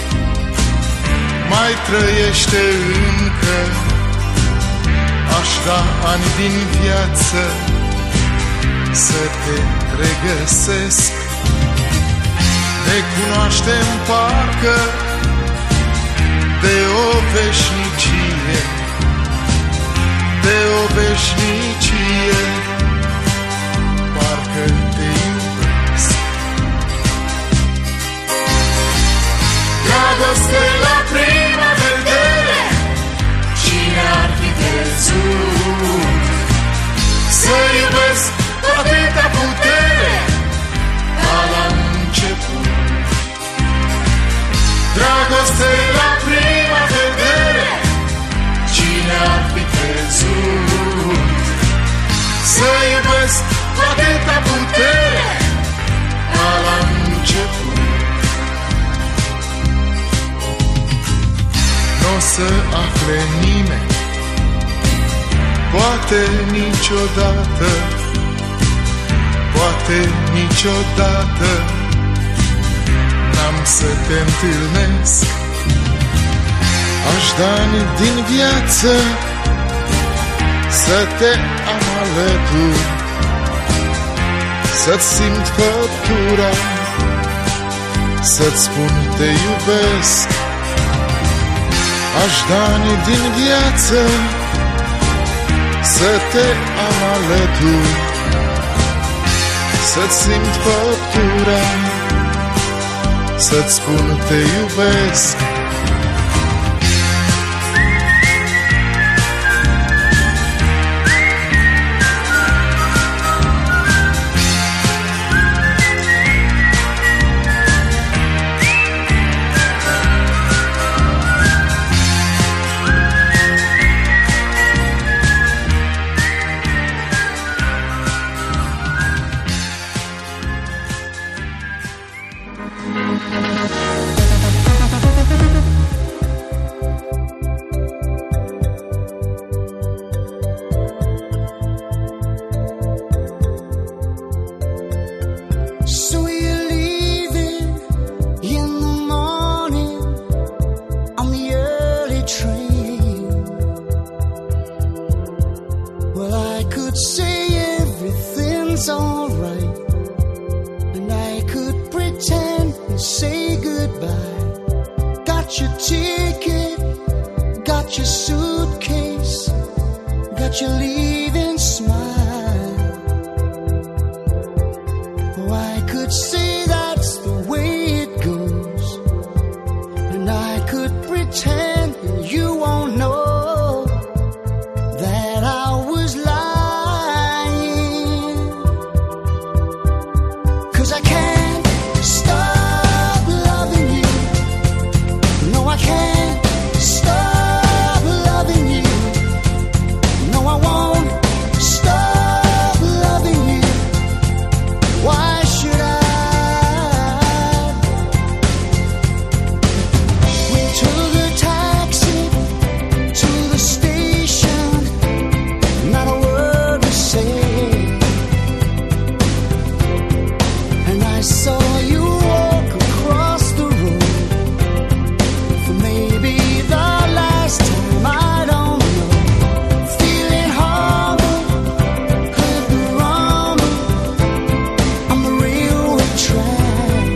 mai trăiește încă, aș da ani din viață să te regăsesc. Ne cunoaștem parcă de o veșnicie, de o veșnicie, parcă te iubesc. Dragoste la prima vedere, cine ar fi crezut să iubesc cu atâta putere ca la început. Dragoste la prima vedere, cine ar fi crezut să iubesc cu atâta putere ca la început. N-o să afle nimeni, poate niciodată, poate niciodată n-am să te întâlnesc. Aș da ani din viață să te am alături, să-ți simt făptura, să-ți spun te iubesc. Aș da ani din viață să te am alături, să-ți simt făptura, să-ți spun te iubesc. could say everything's alright, and I could pretend and say goodbye. Got your ticket, got your suitcase, got your leaving smile. Oh, I could say that's the way it goes, and I could pretend and you won't know that I was lying. 'Cause I can't stop loving you. No, I can't stop loving you. No, I won't stop loving you. Why should I? We took a taxi to the station, not a word to say, and I saw you walk across the road for maybe the last time, I don't know. Feeling horrible, heard the rumble on the railway track,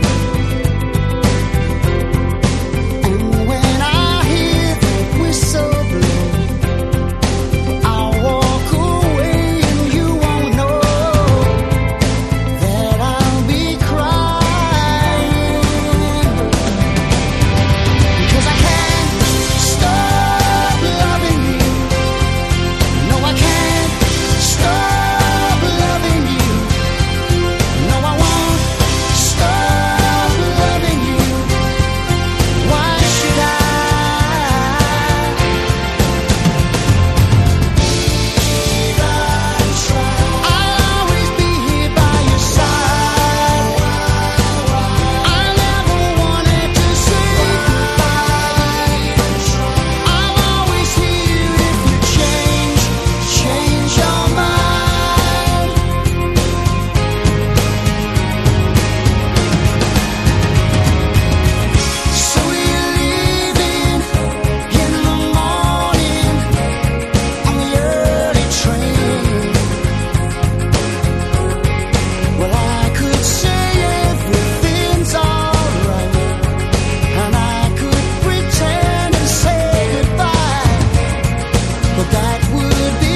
and when I hear the whistle blow, I'll walk away and you won't know that I'll be crying. 'Cause I can't stop loving you. No, I can't stop loving you. No, I won't stop loving you. Why should I? I'll always be here by your side. I never wanted to say goodbye. I'm always here if you change your mind. So you're leaving in the morning on the early train. Well, I could say everything's alright, and I could pretend and say goodbye, but that would be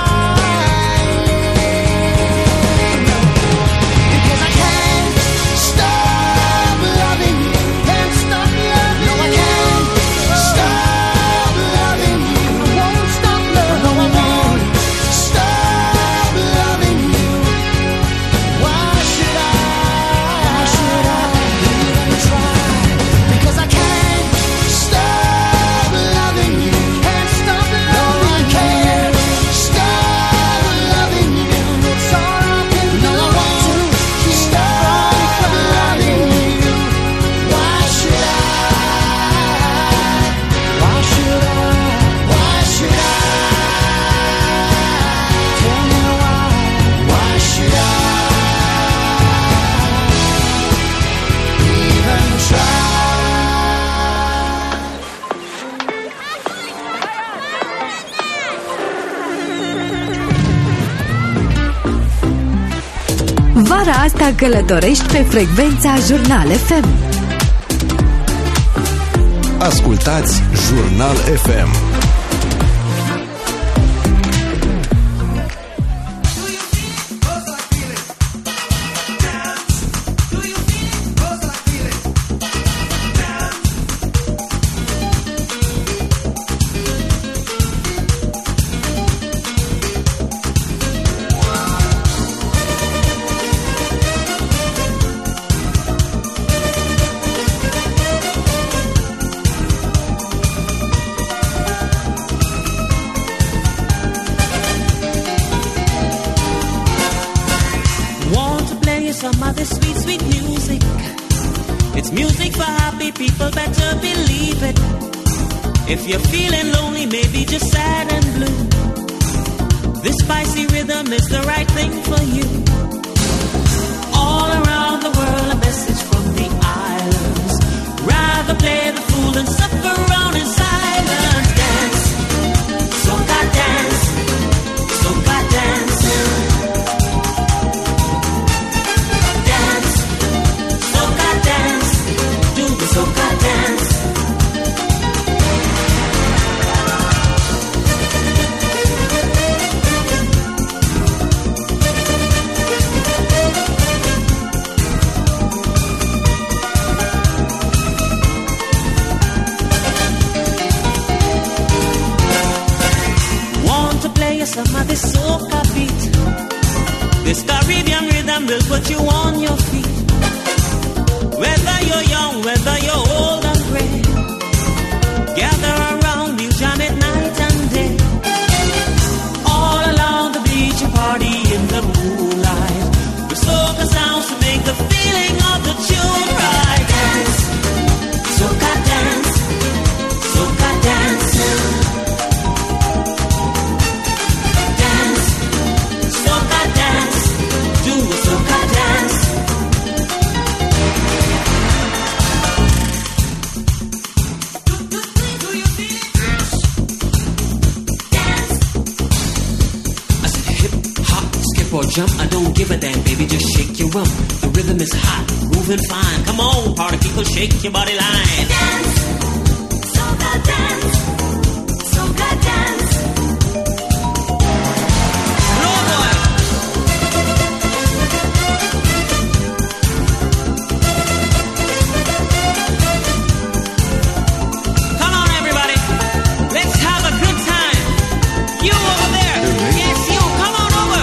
lying. Because I can't stop loving you. Can't stop loving you. No, I can't stop loving you. I won't stop loving you. No, I won't stop loving you. Why should I? Why should I even try? Because I can't stop loving you. Can't stop loving you. No, I can't stop loving you. It's all I can do. No, I won't stop loving you. Why should I? Why should I? Why should I? Tell me why. Why should I even try? Vara asta călătorești pe frecvența Jurnal FM. Ascultați Jurnal FM. Want to play you some of this sweet, sweet music. It's music for happy people, better believe it. If you're feeling lonely, maybe just sad and blue, this spicy rhythm is the right thing for you. All around the world, a message from the islands. Rather play the fool than suffer around in silence. Dance, soca dance, soca dance. sama de soca beat. This Caribbean rhythm will put you on your feet. Whether you're young, whether you're old and gray, gather around, we'll jam it night and day. All along the beach, you party in the moonlight. With soca sounds to make the feeling of the tune right. Dance, soca dance, soca dance. Dance, soca dance, do a soca dance. Or jump, I don't give a damn, baby, just shake your rump. The rhythm is hot, moving fine. Come on, party people, shake your body line. Dance, soca dance, soca dance. Slow boy. Come on, everybody, let's have a good time. You over there, yes, you, come on over.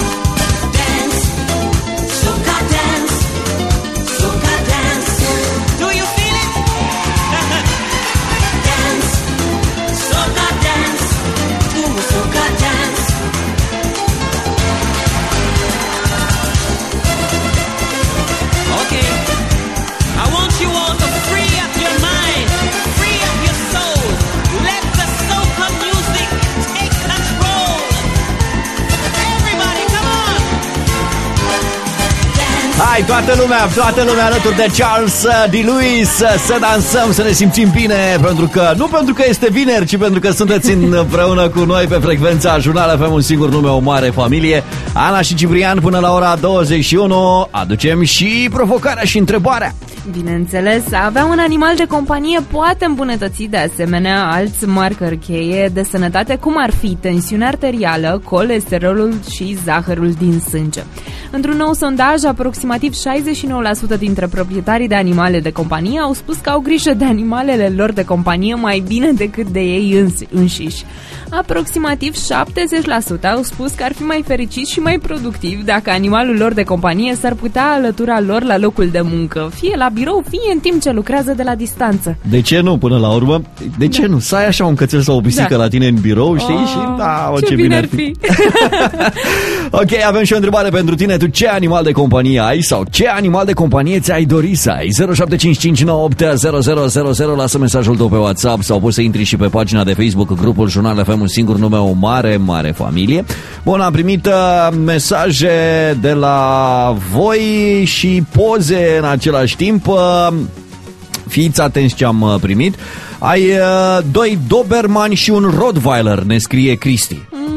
Hai, toată lumea alături de Charles D. Lewis, să dansăm, să ne simțim bine, nu pentru că este vineri, ci pentru că sunteți împreună cu noi pe frecvența Jurnal FM, un singur nume, o mare familie. Ana și Ciprian până la ora 21, aducem și provocarea și întrebarea. Bineînțeles, a avea un animal de companie poate îmbunătăți de asemenea alți marcări cheie de sănătate, cum ar fi tensiunea arterială, colesterolul și zahărul din sânge. Într-un nou sondaj, aproximativ 69% dintre proprietarii de animale de companie au spus că au grijă de animalele lor de companie mai bine decât de ei înșiși. Aproximativ 70% au spus că ar fi mai fericiți și mai productivi dacă animalul lor de companie s-ar putea alătura lor la locul de muncă, fie la birou, fie în timp ce lucrează de la distanță. De ce nu, până la urmă? De ce nu? Să ai așa un cățel sau o pisică la tine în birou, știi? Și ce bine ar fi! Ok, avem și o întrebare pentru tine. Tu ce animal de companie ai sau ce animal de companie ți-ai dori să ai? 0755980000, lasă mesajul tău pe WhatsApp sau poți să intri și pe pagina de Facebook, grupul Jurnal FM, un singur nume, o mare, mare familie. Bun, am primit mesaje de la voi și poze în același timp. Fiți atenți ce am primit. Ai 2 Dobermani și un Rottweiler, ne scrie Cristi.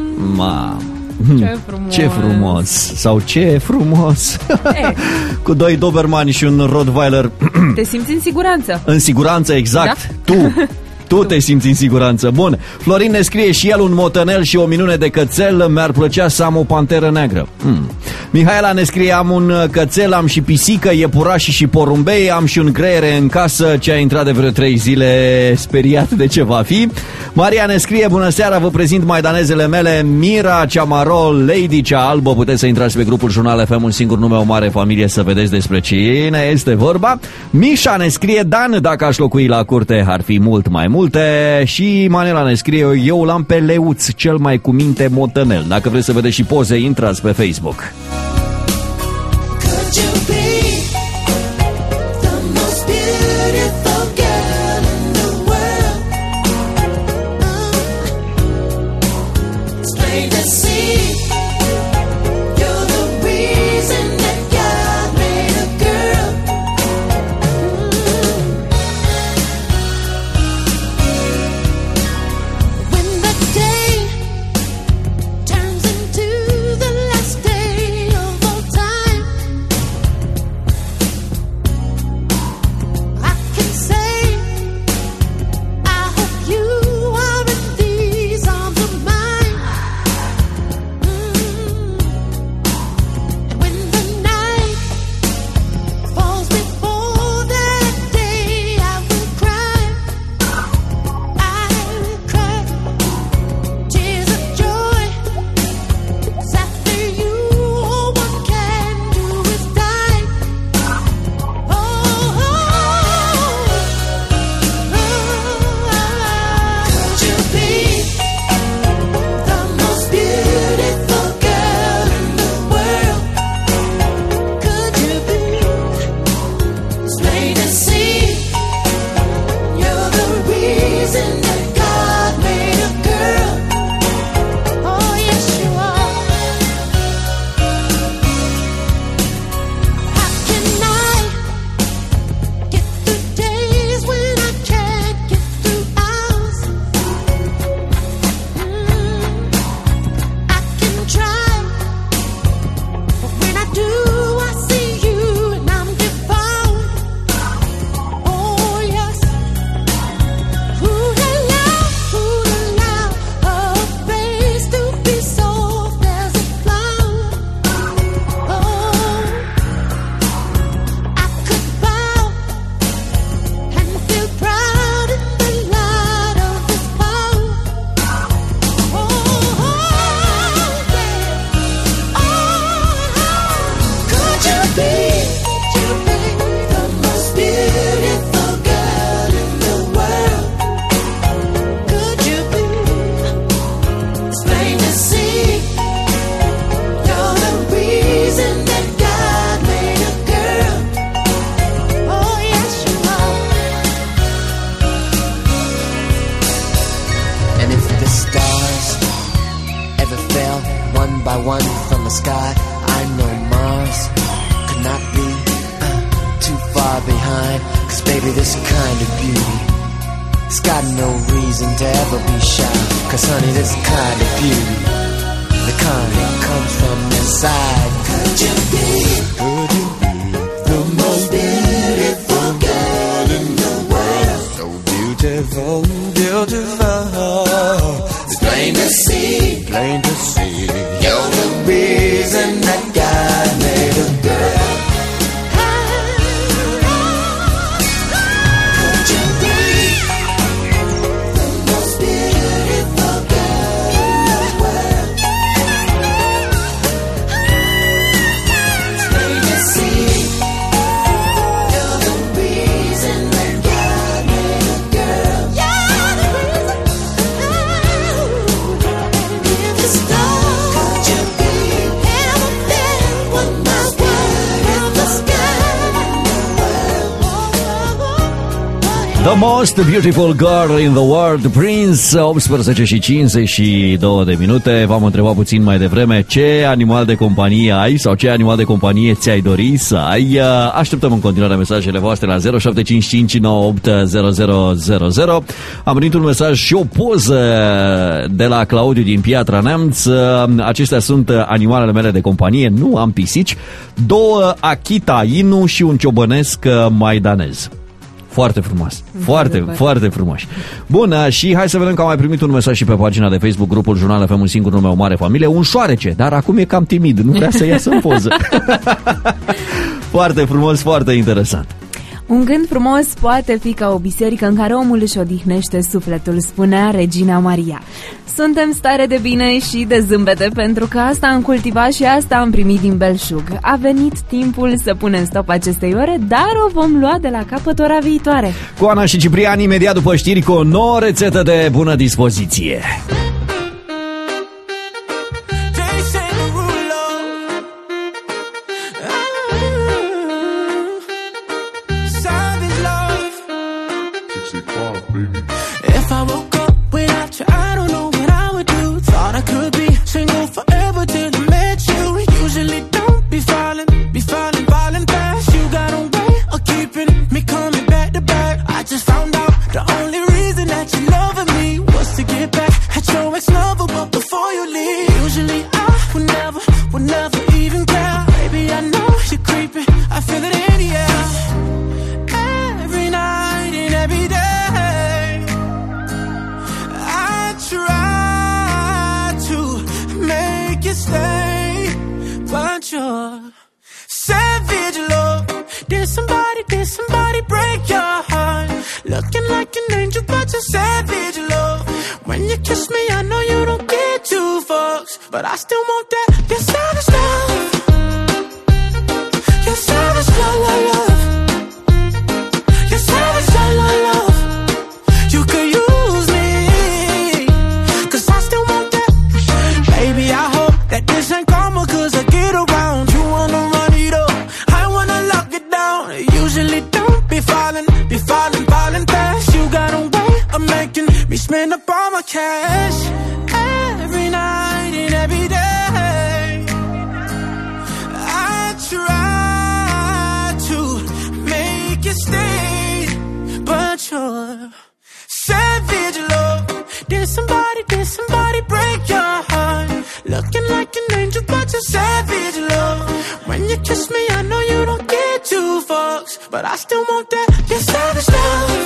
Ce frumos. Ce frumos. Sau ce frumos. Cu 2 Dobermani și un Rottweiler. Te simți în siguranță. În siguranță, exact. Da? Tu te simți în siguranță. Bun, Florin ne scrie și el un motanel și o minune de cățel. Mi-ar plăcea să am o panteră neagră. Mihaela ne scrie: am un cățel, am și pisică, iepurași și porumbei, am și un creiere în casă ce a intrat de vreo 3 zile speriat de ce va fi. Maria ne scrie: bună seara, vă prezint maidanezele mele, Mira, cea maro, Lady, cea albă. Puteți să intrați pe grupul Jurnal FM, un singur nume, o mare familie, să vedeți despre cine este vorba. Mișa ne scrie: Dan, dacă aș locui la curte ar fi mult mai multe. Și Manela ne scrie: eu l-am pe Leuț, cel mai cu minte motanel. Dacă vreți să vedeți și poze, intrați pe Facebook. plain to see. You're the reason that God made a girl. Oh, yes, you are. And if the stars ever fell one by one from the sky, I know Mars could not be too far behind. 'Cause baby, this kind of beauty, it's got no reason to ever be shy. 'Cause honey, this kind of beauty, the kind that comes from inside. Could you be the most beautiful girl in the world? So beautiful, beautiful. It's plain to see. Plain to see. You're the reason that God made a girl. Could you be the most beautiful girl in the world? It's plain to see. You're the reason that God made a girl. You're the reason. If the stars, could you be ever been one more word in the sky? The most beautiful girl in the world, Prince. 18 și 52 de minute. V-am întrebat puțin mai devreme ce animal de companie ai sau ce animal de companie ți-ai dori să ai. Așteptăm în continuare mesajele voastre la 0755980000. Am primit un mesaj și o poză de la Claudiu din Piatra Neamț. Acestea sunt animalele mele de companie. Nu am pisici. 2 Akita Inu și un ciobănesc maidanez. Foarte frumos. Foarte frumos. Bun, și hai să vedem că am mai primit un mesaj și pe pagina de Facebook, grupul Jurnal FM, un singur nume, o mare familie, un șoarece, dar acum e cam timid, nu vrea să iasă în poză. Foarte frumos, foarte interesant. Un gând frumos poate fi ca o biserică în care omul își odihnește sufletul, spunea Regina Maria. Suntem stare de bine și de zâmbete pentru că asta am cultivat și asta am primit din belșug. A venit timpul să punem stop acestei ore, dar o vom lua de la capăt ora viitoare. Cu Ana și Ciprian, imediat după știri, cu o nouă rețetă de bună dispoziție. If I woke up without you, I don't know what I would do. Thought I could be single forever till I met you. Usually don't be falling fast. You got a way of keeping me coming back to back. I just found out the only reason that you loving me was to get back at your ex-lover, but before you leave, usually I would never even care. Baby, I know you're creeping, I feel it in the air. Every night and every day stay, but you're savage love. Did somebody break your heart? Looking like an angel, but you're savage love. When you kiss me, I know you don't get 2 fucks, but I still want that. Your savage love. Your savage love, love. Your savage love, love. You could use me, 'cause I still want that. Baby, I hope that this ain't karma, 'cause I get around. You wanna run it up, I wanna lock it down. Usually don't be falling fast. You got a way of making me spend up all my cash. Every night and every day I try to make you stay, but you're savage love. Did somebody break your heart? Looking like an angel, but you're savage love. When you kiss me, I know you don't get 2 fucks, but I still want that. Your savage love.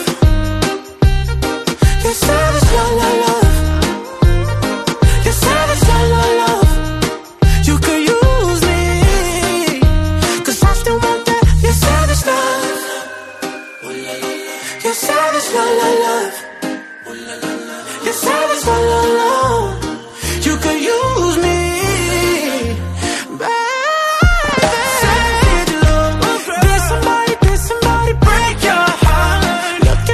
Your savage love, love, love. Your savage love, love, love. You could use me, 'cause I still want that. Your savage love. Your savage love, love, love. Your savage love, love, love. You could use me, baby. Savage love. Did somebody break your heart?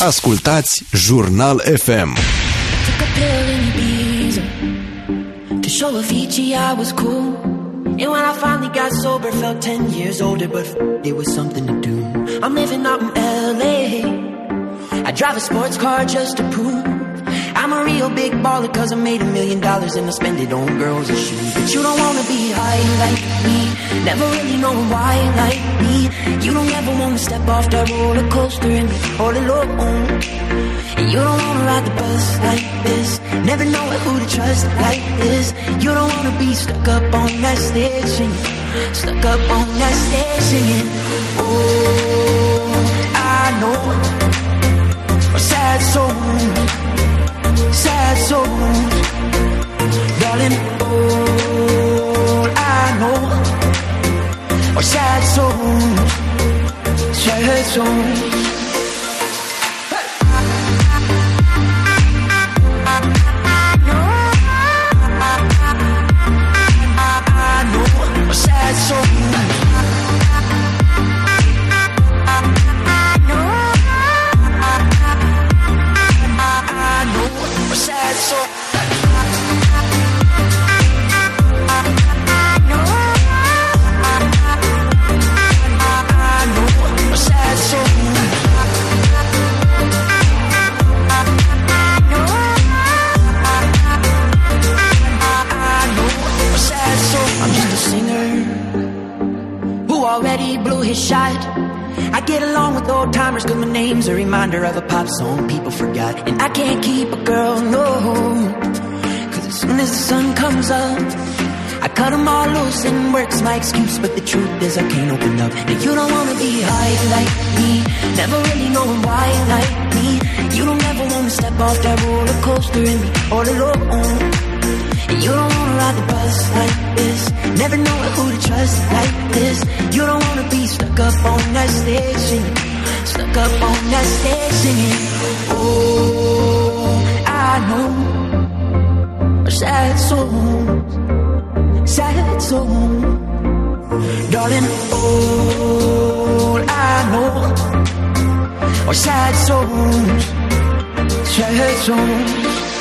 Ascultați Jurnal FM. Took a pill in Ibiza to show Avicii I was cool. And when I finally got sober, felt 10 years older, but it was something to do. I'm living out in LA. I drive a sports car just to prove I'm a real big baller, cause I made $1 million and I spend it on girls and shoes. But you don't wanna be high like me, never really know why like me. You don't ever wanna step off that roller coaster and be all alone. And you don't wanna ride the bus like this, never know who to trust like this. You don't wanna be stuck up on that stage singing, stuck up on that stage singing. Oh, I know a sad soul, sad souls, darling. All I know are sad souls, sad souls. Sad soul. Sad soul. I'm just a singer who already blew his shot. I get along with old timers cause my name's a reminder of a pop song people forgot. And I can't keep a girl, no, cause as soon as the sun comes up I cut them all loose and work's my excuse. But the truth is I can't open up. And you don't wanna be high like me, never really knowing why like me. You don't ever wanna step off that roller coaster and be all alone. And you don't wanna ride the bus like this, never know who to trust like this. You don't wanna be stuck up on that stage singing, stuck up on that stage singing. Oh, I know a sad soul, sad soul, darling. All I know are sad souls, sad souls.